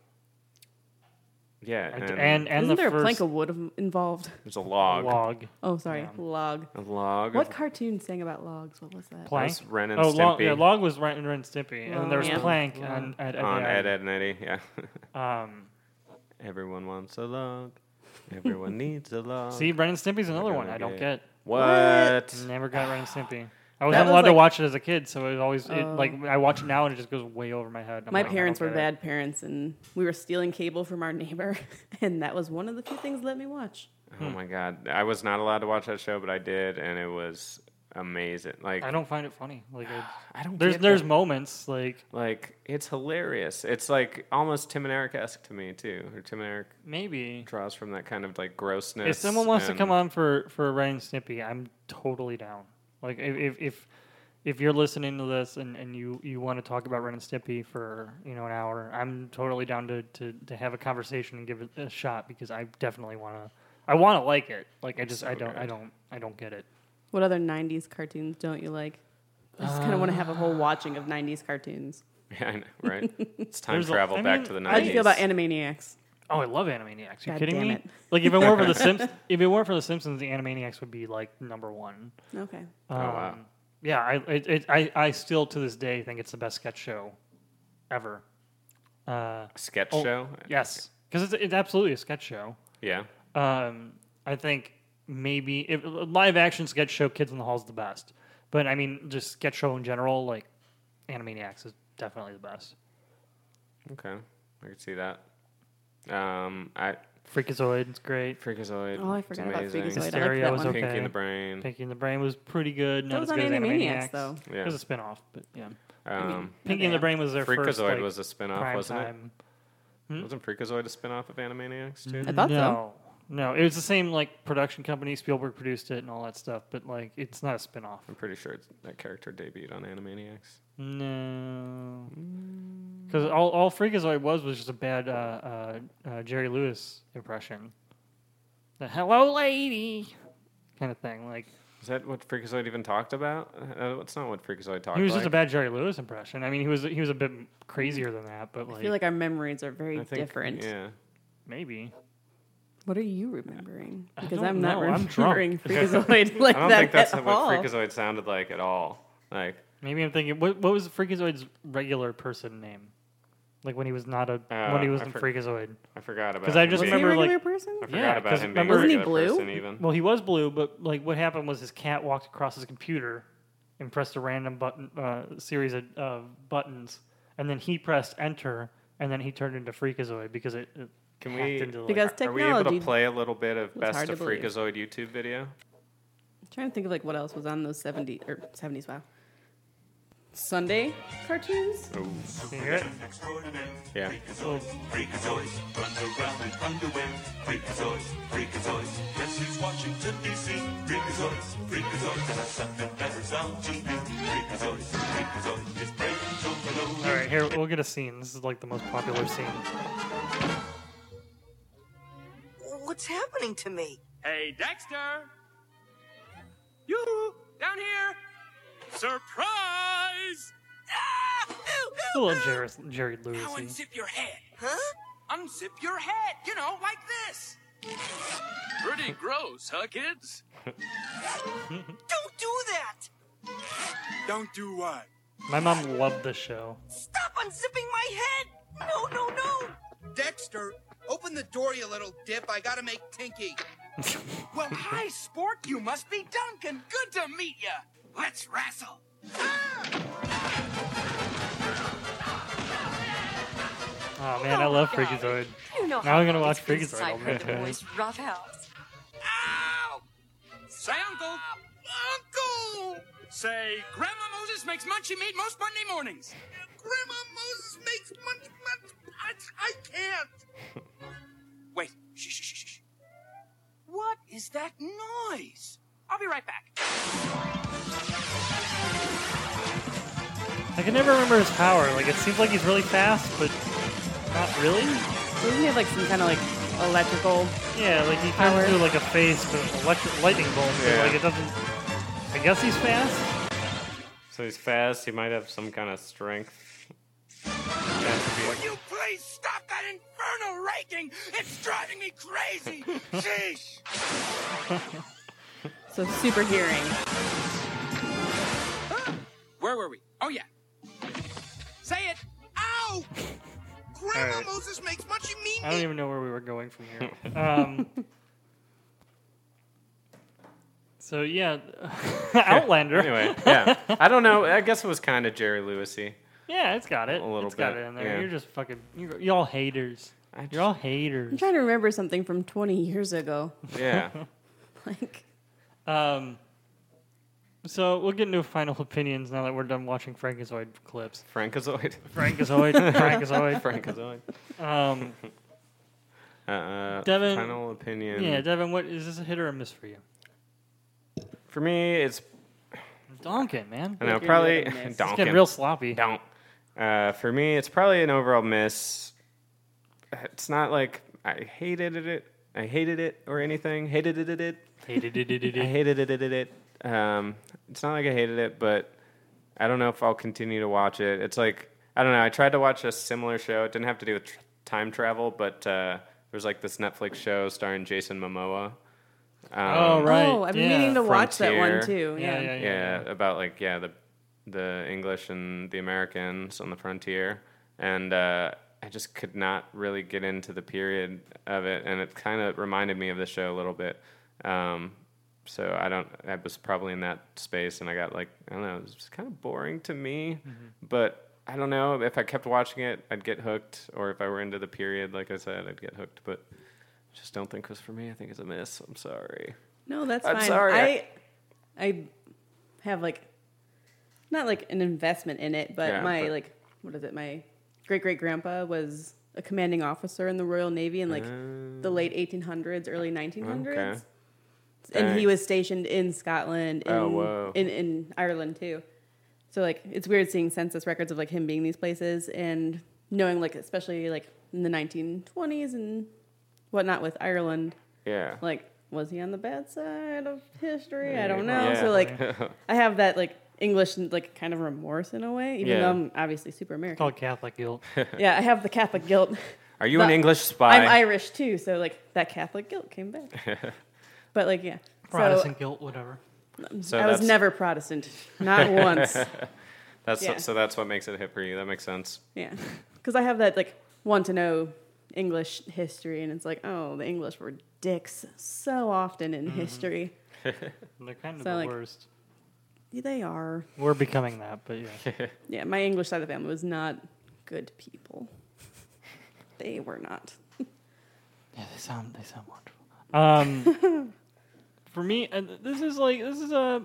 Yeah, and Isn't the there a first plank of wood involved? there's a log. Oh, sorry, Yeah. log. A log. What of- cartoon sang about logs? What was that? Plank. That's Ren and Oh, Stimpy. Log was Ren and Stimpy, and then there was Yeah. Plank Log. on Ed, on Ed, Ed, and Eddie. Yeah. Um, Everyone wants a log. Everyone needs a log. see, Ren and Stimpy's another We're one gonna I don't get- get. What? Never got Ren and Stimpy. I That wasn't was allowed to like- watch it as a kid, so it was always Oh. like I watch it now and it just goes way over my head. I'm My like, I parents don't were get it. bad parents, and we were stealing cable from our neighbor, and that was one of the few things let me watch. Oh my god! I was not allowed to watch that show, but I did, and it was amazing. Like I don't find it funny. Like I don't. there's get that. moments like It's hilarious. It's like almost Tim and Eric-esque to me too. Or Tim and Eric maybe draws from that kind of like grossness. if someone wants to and- come on for Ren and Stimpy, I'm totally down. Like if you're listening to this and you want to talk about Ren and Stimpy for an hour, I'm totally down to have a conversation and give it a shot because I definitely want to like it. Like I don't get it. What other 90s cartoons don't you like? I just kind of want to have a whole watching of 90s cartoons. Yeah, I know, right? It's time There's a- travel I back mean, to the 90s. How do you feel about Animaniacs? Oh, I love Animaniacs. You God kidding damn me? it. Like if it weren't for the Simpsons, the Animaniacs would be like number one. Okay. wow. Yeah, I still to this day think it's the best sketch show ever. Sketch Oh, show? Yes, because it's absolutely a sketch show. Yeah. I think maybe if live action sketch show, Kids in the Hall is the best. But I mean, just sketch show in general, like Animaniacs is definitely the best. Okay. I could see that. Freakazoid is great. Freakazoid. Oh, I forgot about amazing. Freakazoid. I liked Hysteria that was one. okay. Pinky and the Brain. Pinky and the Brain was pretty good. That Not was as on good as Animaniacs, Animaniacs, though. Yeah. It was a spinoff, but yeah. Um, Pinky and the Brain was their first. Freakazoid Like, was a spin-off, prime wasn't time. Wasn't Freakazoid a spin-off of Animaniacs too? I thought so. No, it was the same like production company. Spielberg produced it and all that stuff, but like it's not a spin-off. I'm pretty sure that character debuted on Animaniacs. No, Because all Freakazoid was just a bad Jerry Lewis impression. The "hello, lady" kind of thing. Like, Is that what Freakazoid even talked about? That's not what Freakazoid talked. he was just like. a bad Jerry Lewis impression. I mean, he was a bit crazier than that, but I feel like our memories are very I think, different. Yeah. maybe. What are you remembering? I Because don't I'm not know. I'm remembering Freakazoid like I don't that think that's at what all. Freakazoid sounded like at all. Like, Maybe I'm thinking, what was Freakazoid's regular person name? Like when he was not when he was I in for- Freakazoid. I forgot about. 'Cause I him just Was he a being- remember, regular like- person? I forgot Yeah, about 'cause him being a remember- Wasn't he regular blue? person even. Well, he was blue, but like what happened was his cat walked across his computer and pressed a random button, series of buttons, and then he pressed enter, and then he turned into Freakazoid because it Can hacked we- into, like, Because Are we able to technology. play a little bit of was Best hard of to believe. Freakazoid YouTube video? I'm trying to think of like what else was on those 70s. Wow. Sunday cartoons. Oh, Can you hear it? yeah. Well, Freakazoid, runs around in underwear. Freakazoid, Freakazoid, yes, he's Washington, D.C. Freakazoid, Freakazoid, and a something better sound to you. Freakazoid, Freakazoid, his brains overload. all right, here we'll get a scene. This is like the most popular scene. What's happening to me? Hey, Dexter! You down here! Surprise! Ah! It's a little Jerry Lewis. Now unzip your head. Huh? Unzip your head. You know, like this. Pretty gross, huh, kids? Don't do that! Don't do what? My mom loved this show. Stop unzipping my head! No, no, no! Dexter, open the door, you little dip. I gotta make Tinky. Well, hi, sport. You must be Duncan. Good to meet ya. Let's wrestle. Oh man, I love Freakazoid. You know Now how I'm gonna long watch it's been Freakazoid since I all heard the day. voice roughhouse. Ow! Say uncle. Uncle! Say, Grandma Moses makes munchy meat most Monday mornings. Grandma Moses makes much. I can't. Wait. Shh, shh, shh, shh. What is that noise? I'll be right back. I can never remember his power. Like it seems like he's really fast, but not really. Doesn't he have like some kind of like electrical? Yeah, like he Power. turns into like a face, but electric lightning bolt. So Yeah. like it doesn't. I guess he's fast. So he's fast. He might have some kind of strength. Would you please stop that infernal raking? It's driving me crazy. Sheesh. So super hearing. Where were we? Oh, yeah. Say it. Ow! Grandma All right. Moses makes munchy meat. I don't even know where we were going from here. So yeah, Outlander. Anyway, yeah. I don't know. I guess it was kind of Jerry Lewis-y. Yeah, it's got it. A little It's got bit, it in there. yeah. You're just fucking. You're all haters. You're all haters. I'm trying to remember something from 20 years ago. Yeah. Like, So we'll get into final opinions now that we're done watching Frankazoid clips. Frankazoid. Frankazoid. Frankazoid. Devin. Final opinion. Yeah, Devin. What is this a hit or a miss for you? For me, it's Donkin, man. I know You're probably gonna miss. It's Donkin. getting real sloppy. Don't. For me, it's probably an overall miss. It's not like I hated it or anything. Hated it. I hated it. It's not like I hated it, but I don't know if I'll continue to watch it. It's like, I don't know. I tried to watch a similar show. It didn't have to do with time travel, but there was like this Netflix show starring Jason Momoa. Oh, right. oh, I've been meaning to watch that one Frontier. too. Yeah. Yeah. About like, the English and the Americans on the frontier. And I just could not really get into the period of it. And it kind of reminded me of the show a little bit. So I was probably in that space and I got like, I don't know, it was just kind of boring to me. But I don't know, if I kept watching it, I'd get hooked. Or if I were into the period, like I said, I'd get hooked. But I just don't think it was for me. I think it's a miss. I'm sorry. No, that's I'm fine. sorry. I have like not like an investment in it, but Yeah, my but- like what is it? My great grandpa was a commanding officer in the Royal Navy in like the late 1800s, early 1900s. Okay. And Dang. he was stationed in Scotland and Oh, whoa. in Ireland too. So like it's weird seeing census records of like him being these places, and knowing like especially like in the 1920s and whatnot with Ireland, Yeah. like was he on the bad side of history? I don't know. Yeah. So like I have that like English like kind of remorse in a way, even Yeah. though I'm obviously super American. Called Catholic guilt. Yeah, I have the Catholic guilt. Are you But an English spy? I'm Irish too, so like that Catholic guilt came back. But like yeah, Protestant guilt, whatever. So I was that's- never Protestant, not once. That's Yeah. so that's what makes it hit for you. That makes sense. Yeah, because I have that like want to know English history, and it's like, oh, the English were dicks so often in history. They're kind of So, the like- worst. Yeah, they are. We're becoming that, but yeah. Yeah, my English side of the family was not good people. They were not. Yeah, they sound wonderful. For me, this is a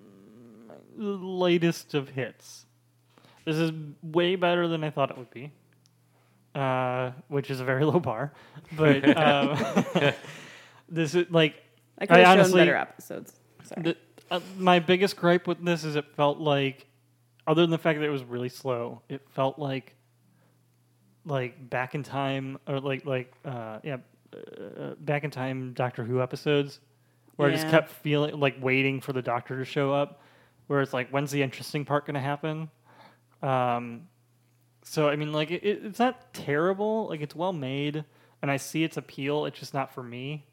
latest of hits. This is way better than I thought it would be, which is a very low bar. But this is like I could have shown honestly- better episodes. Sorry. my biggest gripe with this is it felt like, other than the fact that it was really slow, it felt like Back in Time or Back in Time Doctor Who episodes where I just Yeah. kept feeling like waiting for the Doctor to show up, where it's like, when's the interesting part going to happen? So I mean, like it's not terrible, like it's well made, and I see its appeal. It's just not for me.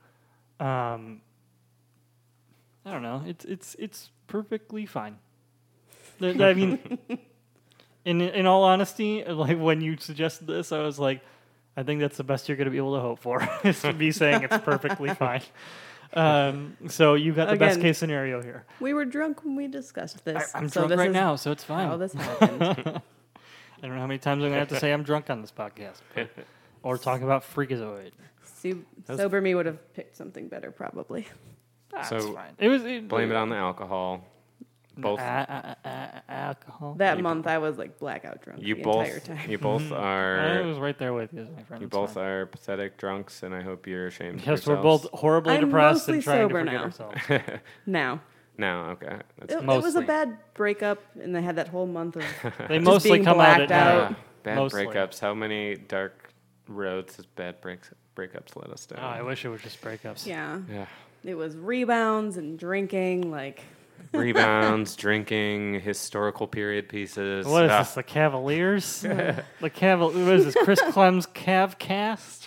I don't know. It's perfectly fine. I mean, in all honesty, like when you suggested this, I was like, I think that's the best you're going to be able to hope for is to be saying it's perfectly fine. So you got the best Again, case scenario here. We were drunk when we discussed this. I'm so drunk this right is now, so it's fine. How this happened. I don't know how many times I'm going to have to say I'm drunk on this podcast, or talk about Freakazoid. Sober me would have picked something better, probably. That's So, fine. Blame it on the alcohol. Both alcohol. That month I was like blackout drunk you the both entire time. you both I are was right there with you, my friend. you It's both fine. are pathetic drunks, and I hope you're ashamed. of Yes, we're yourselves. both horribly I'm depressed and mostly trying to sober forget now. ourselves. Now. No, okay. That's It was a Mostly. Bad breakup, and they had that whole month of They just mostly being come out blacked at out. night. bad Mostly. breakups. How many dark roads has bad breakups led us down? Oh, I wish it was just breakups. Yeah. Yeah. It was rebounds and drinking, like Rebounds, drinking, historical period pieces. What is Ah, this? The Cavaliers? The What is this? Chris Clem's Cav Cast?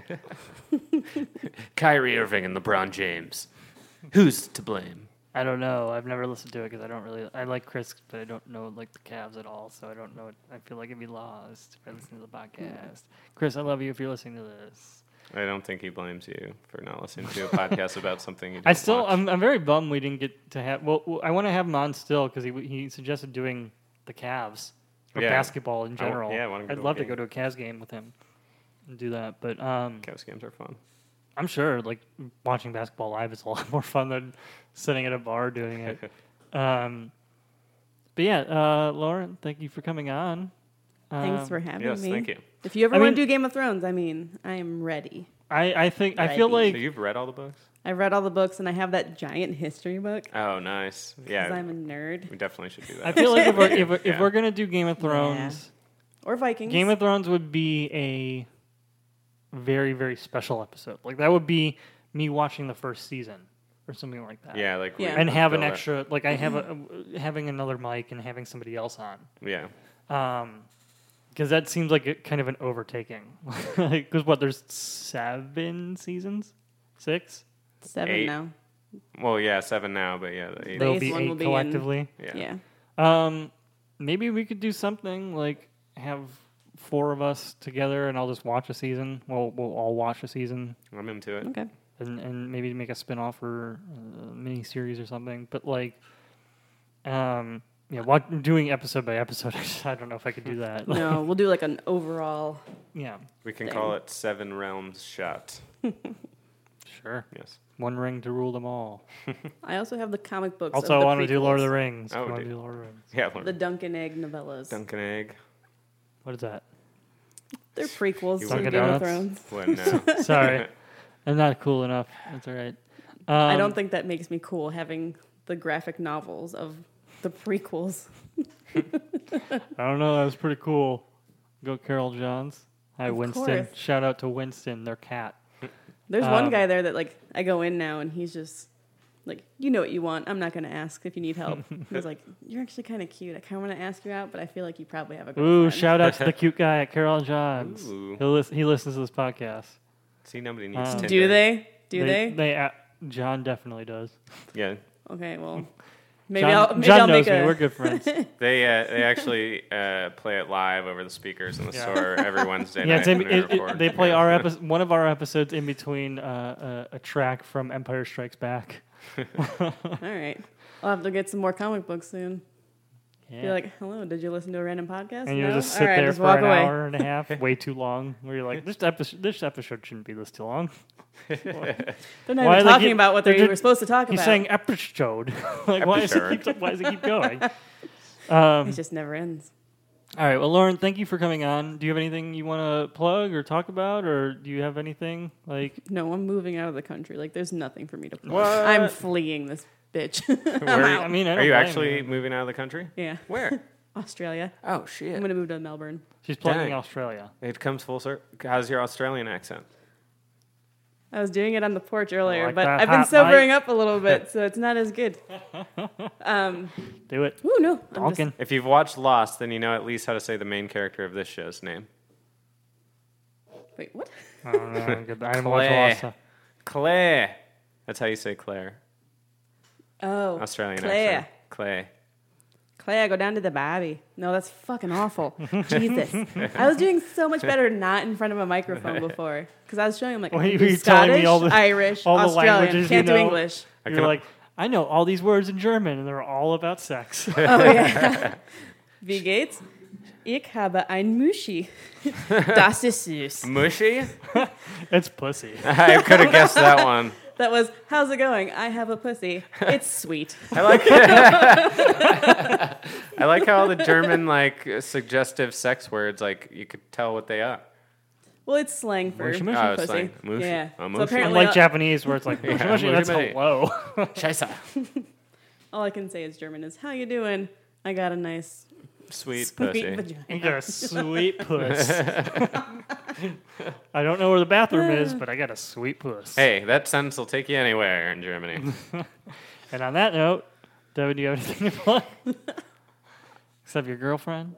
Kyrie Irving and LeBron James. Who's to blame? I don't know. I've never listened to it because I don't really. I like Chris, but I don't know like the Cavs at all. So I don't know. I feel like I'd be lost if I listen to the podcast. Chris, I love you if you're listening to this. I don't think he blames you for not listening to a podcast about something you didn't I still, watch. I'm very bummed we didn't get to have. Well, I want to have him on still because he suggested doing the Cavs or Yeah. basketball in I general. wanna go I'd to a love to game. go to a Cavs game with him and do that. But Cavs games are fun. I'm sure like watching basketball live is a lot more fun than sitting at a bar doing it. But yeah, Lauren, thank you for coming on. thanks for having Yes, me. thank you. If you ever I want mean- to do Game of Thrones, I mean, I am ready. I think I feel Ready. like So you've read all the books? I read all the books, and I have that giant history book Oh, nice. because Yeah, I'm a nerd. we definitely should do that. I feel like if Yeah. we're gonna do Game of Thrones. Or Vikings. Game of Thrones would be a very, very special episode. Like that would be me watching the first season or something like that. Yeah, like Yeah. And have an build it. extra, like I have having another mic and having somebody else on. Yeah, Because that seems like a, kind of an overtaking. Because what? There's 7 seasons, 6. 7 8. now. well, yeah, 7 now, but yeah, the 8. There'll eighth be one 8 will be in- collectively. Yeah. Yeah. Maybe we could do something like have 4 of us together, and I'll just watch a season. We'll all watch a season. I'm into it. Okay. And maybe make a spin-off or a mini series or something. But like, doing episode by episode, I don't know if I could do that. No, we'll do like an overall. Yeah, We can Thing. call it 7 Realms Shot. sure. Yes. One ring to rule them all. I also have the comic books. Also, of I the want to do Lord of the prequels. Rings. Oh, I want to dude. do Lord of the Rings. Yeah, The Duncan Egg novellas. Dunkin' Egg. What is that? They're prequels You to Dunkin' Game of Donuts? Thrones. When, Sorry, I'm not cool enough. That's all right. I don't think that makes me cool having the graphic novels of the prequels. I don't know. That was pretty cool. Go Carol Johns. Hi, Of Winston. course. Shout out to Winston, their cat. There's one Um, guy there that like I go in now and he's just like, you know what you want. I'm not gonna ask if you need help. He's like, you're actually kind of cute. I kind of want to ask you out, but I feel like you probably have a girlfriend. Ooh, shout out to the cute guy at Carol Johns. Ooh. He listens to this podcast. See, nobody needs Tinder. Do they? Do they? John definitely does. Yeah. Okay, well, maybe John, Maybe John I'll knows make me. a. We're good friends. They actually play it live over the speakers in the store every Wednesday Yeah, night. it's when we record. they play our one of our episodes in between a track from Empire Strikes Back. All right, I'll have to get some more comic books soon. Yeah. Be like, hello, did you listen to a random podcast? And you No? just sit All right, there just for walk an away. hour and a half, way too long. Where you're like, this episode shouldn't be this too long. They're not Why even are they talking keep- about what they're they were supposed to talk He's about. saying episode. Like, why does it keep going? It just never ends. All right. Well, Lauren, thank you for coming on. Do you have anything you want to plug or talk about, or do you have anything like? No, I'm moving out of the country. Like, there's nothing for me to plug. What? I'm fleeing this bitch. I mean, I Are don't you blame actually you. moving out of the country? Yeah. Where? Australia. Oh, shit. I'm going to move to Melbourne. She's plugging Dang. Australia. It comes full circle. How's your Australian accent? I was doing it on the porch earlier, like but that I've been hot sobering mic. up a little bit, so it's not as good. Do it. Ooh, no. I'm Talking. just, If you've watched Lost, then you know at least how to say the main character of this show's name. wait, what? I don't know. I haven't watched Lost. Claire. Claire. That's how you say Claire. Oh, Australian Claire. accent. Claire. Claire, go down to the Bobby. No, that's fucking awful. Jesus. I was doing so much better not in front of a microphone before. Because I was showing him, like, Were I you can do telling me Scottish, all the- Irish, all the Australian. languages Can't you do know? English. You're like, I know all these words in German, and they're all about sex. Oh, yeah. Wie geht's? Ich habe ein Muschi. Das ist süß. Mushy? It's pussy. I could have guessed that one. That was, how's it going? I have a pussy. It's sweet. I like how all the German suggestive sex words, like, you could tell what they are. Well, it's slang for Mushy, mushy. Oh, it's pussy. slang. Mushy. Yeah. Oh, So mushy. apparently, Unlike Japanese, where it's like, mushy, mushy, that's mushy. hello. Scheiße. all I can say is German is, how you doing? I got a nice Sweet sweet pussy. vagina. You got a sweet puss. I don't know where the bathroom is, but I got a sweet puss. Hey, that sentence will take you anywhere in Germany. And on that note, Devin, do you have anything to plug? Except your girlfriend?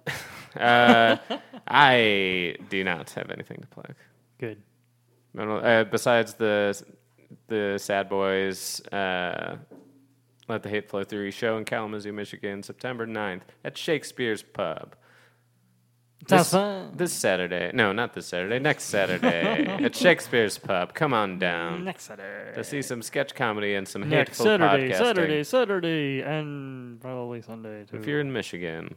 I do not have anything to plug. Good. Besides the Sad Boys Let the Hate Flow Through show in Kalamazoo, Michigan, September 9th at Shakespeare's Pub. Sounds fun. This Saturday. No, not this Saturday. Next Saturday at Shakespeare's Pub. Come on down Next Saturday. to see some sketch comedy and some Next hateful podcasting. Saturday, and probably Sunday too. If you're in Michigan.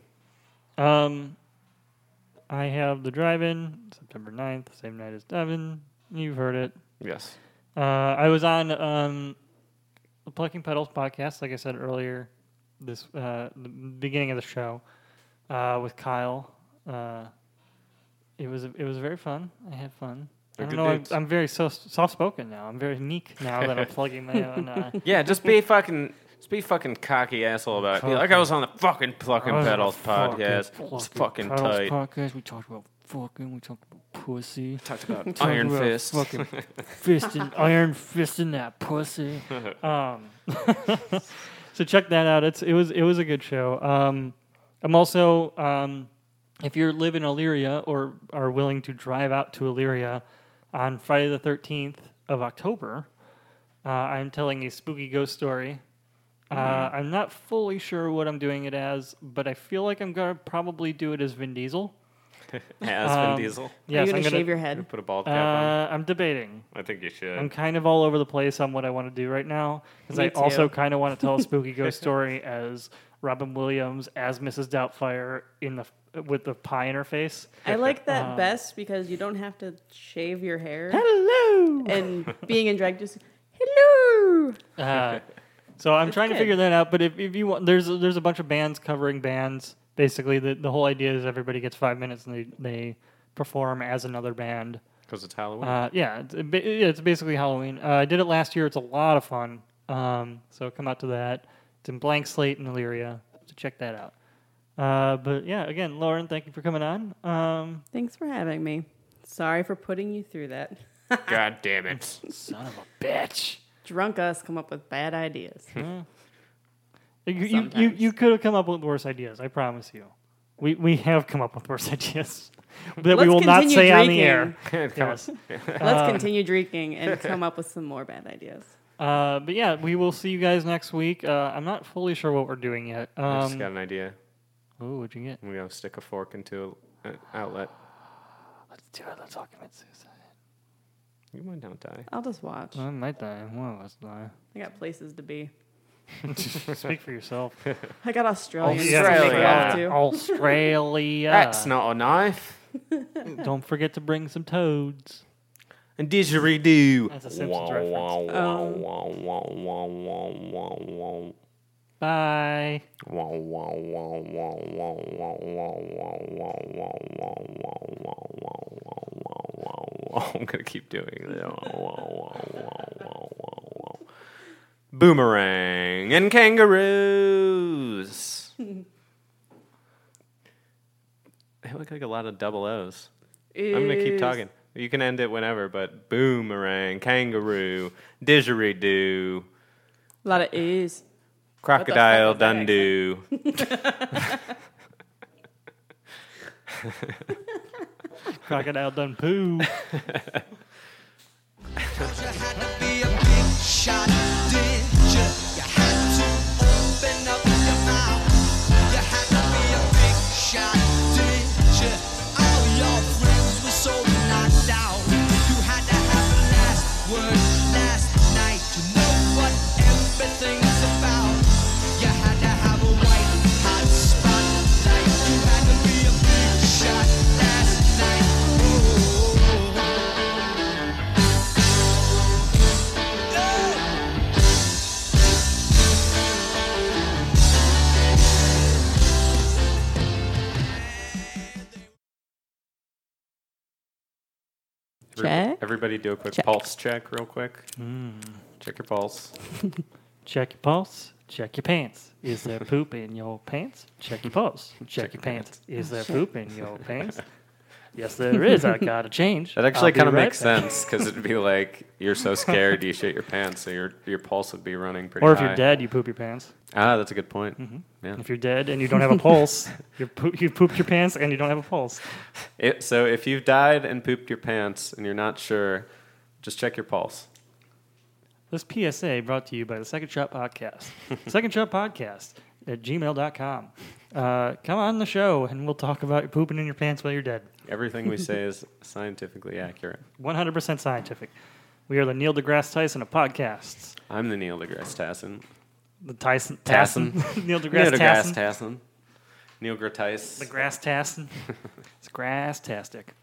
I have the drive-in September 9th, same night as Devin. You've heard it. Yes. I was on the Plucking Petals podcast, like I said earlier, this the beginning of the show with Kyle. It was very fun. I had fun. I They're don't good know. dudes. I'm very soft-spoken now. I'm very meek now that I'm plugging my own. Yeah, just be fucking cocky asshole about it. Be like, I was on the fucking Plucking Petals podcast. It's fucking tight. Podcast. We talked about fucking. We talked about pussy. Talked about Talked Iron about Fist. Fucking iron fist in that pussy. So check that out. It was a good show. I'm also if you live in Elyria or are willing to drive out to Elyria on Friday the 13th of October, I'm telling a spooky ghost story. I'm not fully sure what I'm doing it as, but I feel like I'm gonna probably do it as Vin Diesel. As Vin Diesel. Yes, Are you I'm going to shave your head? Put a bald cap on. I'm debating. I think you should. I'm kind of all over the place on what I want to do right now because Me I also too. kind of want to tell a spooky ghost story as Robin Williams as Mrs. Doubtfire with the pie in her face. I like that best because you don't have to shave your hair. Hello. And being in drag, just, hello. So I'm trying to good. figure that out. But if you want, there's a bunch of bands covering bands. Basically, the whole idea is everybody gets 5 minutes and they perform as another band. Because it's Halloween. Yeah, it's basically Halloween. I did it last year. It's a lot of fun. So come out to that. It's in Blank Slate in Elyria. So check that out. But yeah, again, Lauren, thank you for coming on. Thanks for having me. Sorry for putting you through that. God damn it. Son of a bitch. Drunk us come up with bad ideas. You could have come up with worse ideas. I promise you. We have come up with worse ideas that we will not say on the air. Yes. Let's continue drinking and come up with some more bad ideas. But yeah, we will see you guys next week. I'm not fully sure what we're doing yet. I just got an idea. Oh, what'd you get? We're going to stick a fork into an outlet. Let's do it. Let's all commit suicide. You might not die. I'll just watch. I might die. One of us die. I got places to be. Speak for yourself. I got Australians Australia. to make love to. Australia. That's not a knife. Don't forget to bring some toads. And didgeridoo. That's a Simpsons reference. Bye. I'm gonna keep doing it. Boomerang and kangaroos. They look like a lot of double O's. I'm gonna keep talking. You can end it whenever, but boomerang, kangaroo, didgeridoo, A lot of E's. crocodile What the fuck Dundee. Crocodile done poo. You had to be a big shot, did you? You had to open up your mouth. You had to be a big shot, did you? All your friends were so knocked out. You had to have the last word last night to know what everything's about. You had to have a white hot spotlight. You had to be a big shot last night. Check. Everybody do a quick Check. pulse check real quick. Check your pulse. Check your pulse. Check your pants. Is there poop in your pants? Check your pulse. Check your pants. Is there poop in your pants? Yes, there is. I gotta change. That actually I'll be kind of right makes back. sense because it'd be like you're so scared you shit your pants, so your pulse would be running pretty Or if high. you're dead, you poop your pants. Ah, that's a good point. Yeah. If you're dead and you don't have a pulse, you pooped your pants and you don't have a pulse. So if you've died and pooped your pants and you're not sure, just check your pulse. This PSA brought to you by the Second Shot Podcast. Second Shot Podcast at gmail.com. Come on the show and we'll talk about pooping in your pants while you're dead. Everything we say is scientifically accurate. 100% scientific. We are the Neil deGrasse Tyson of podcasts. I'm the Neil deGrasse Tyson. The Tyson. Tasson. Neil Neil deGrasse deGrasse Tyson. Tyson. Neil deGrasse The grass Tasson. It's grass-tastic.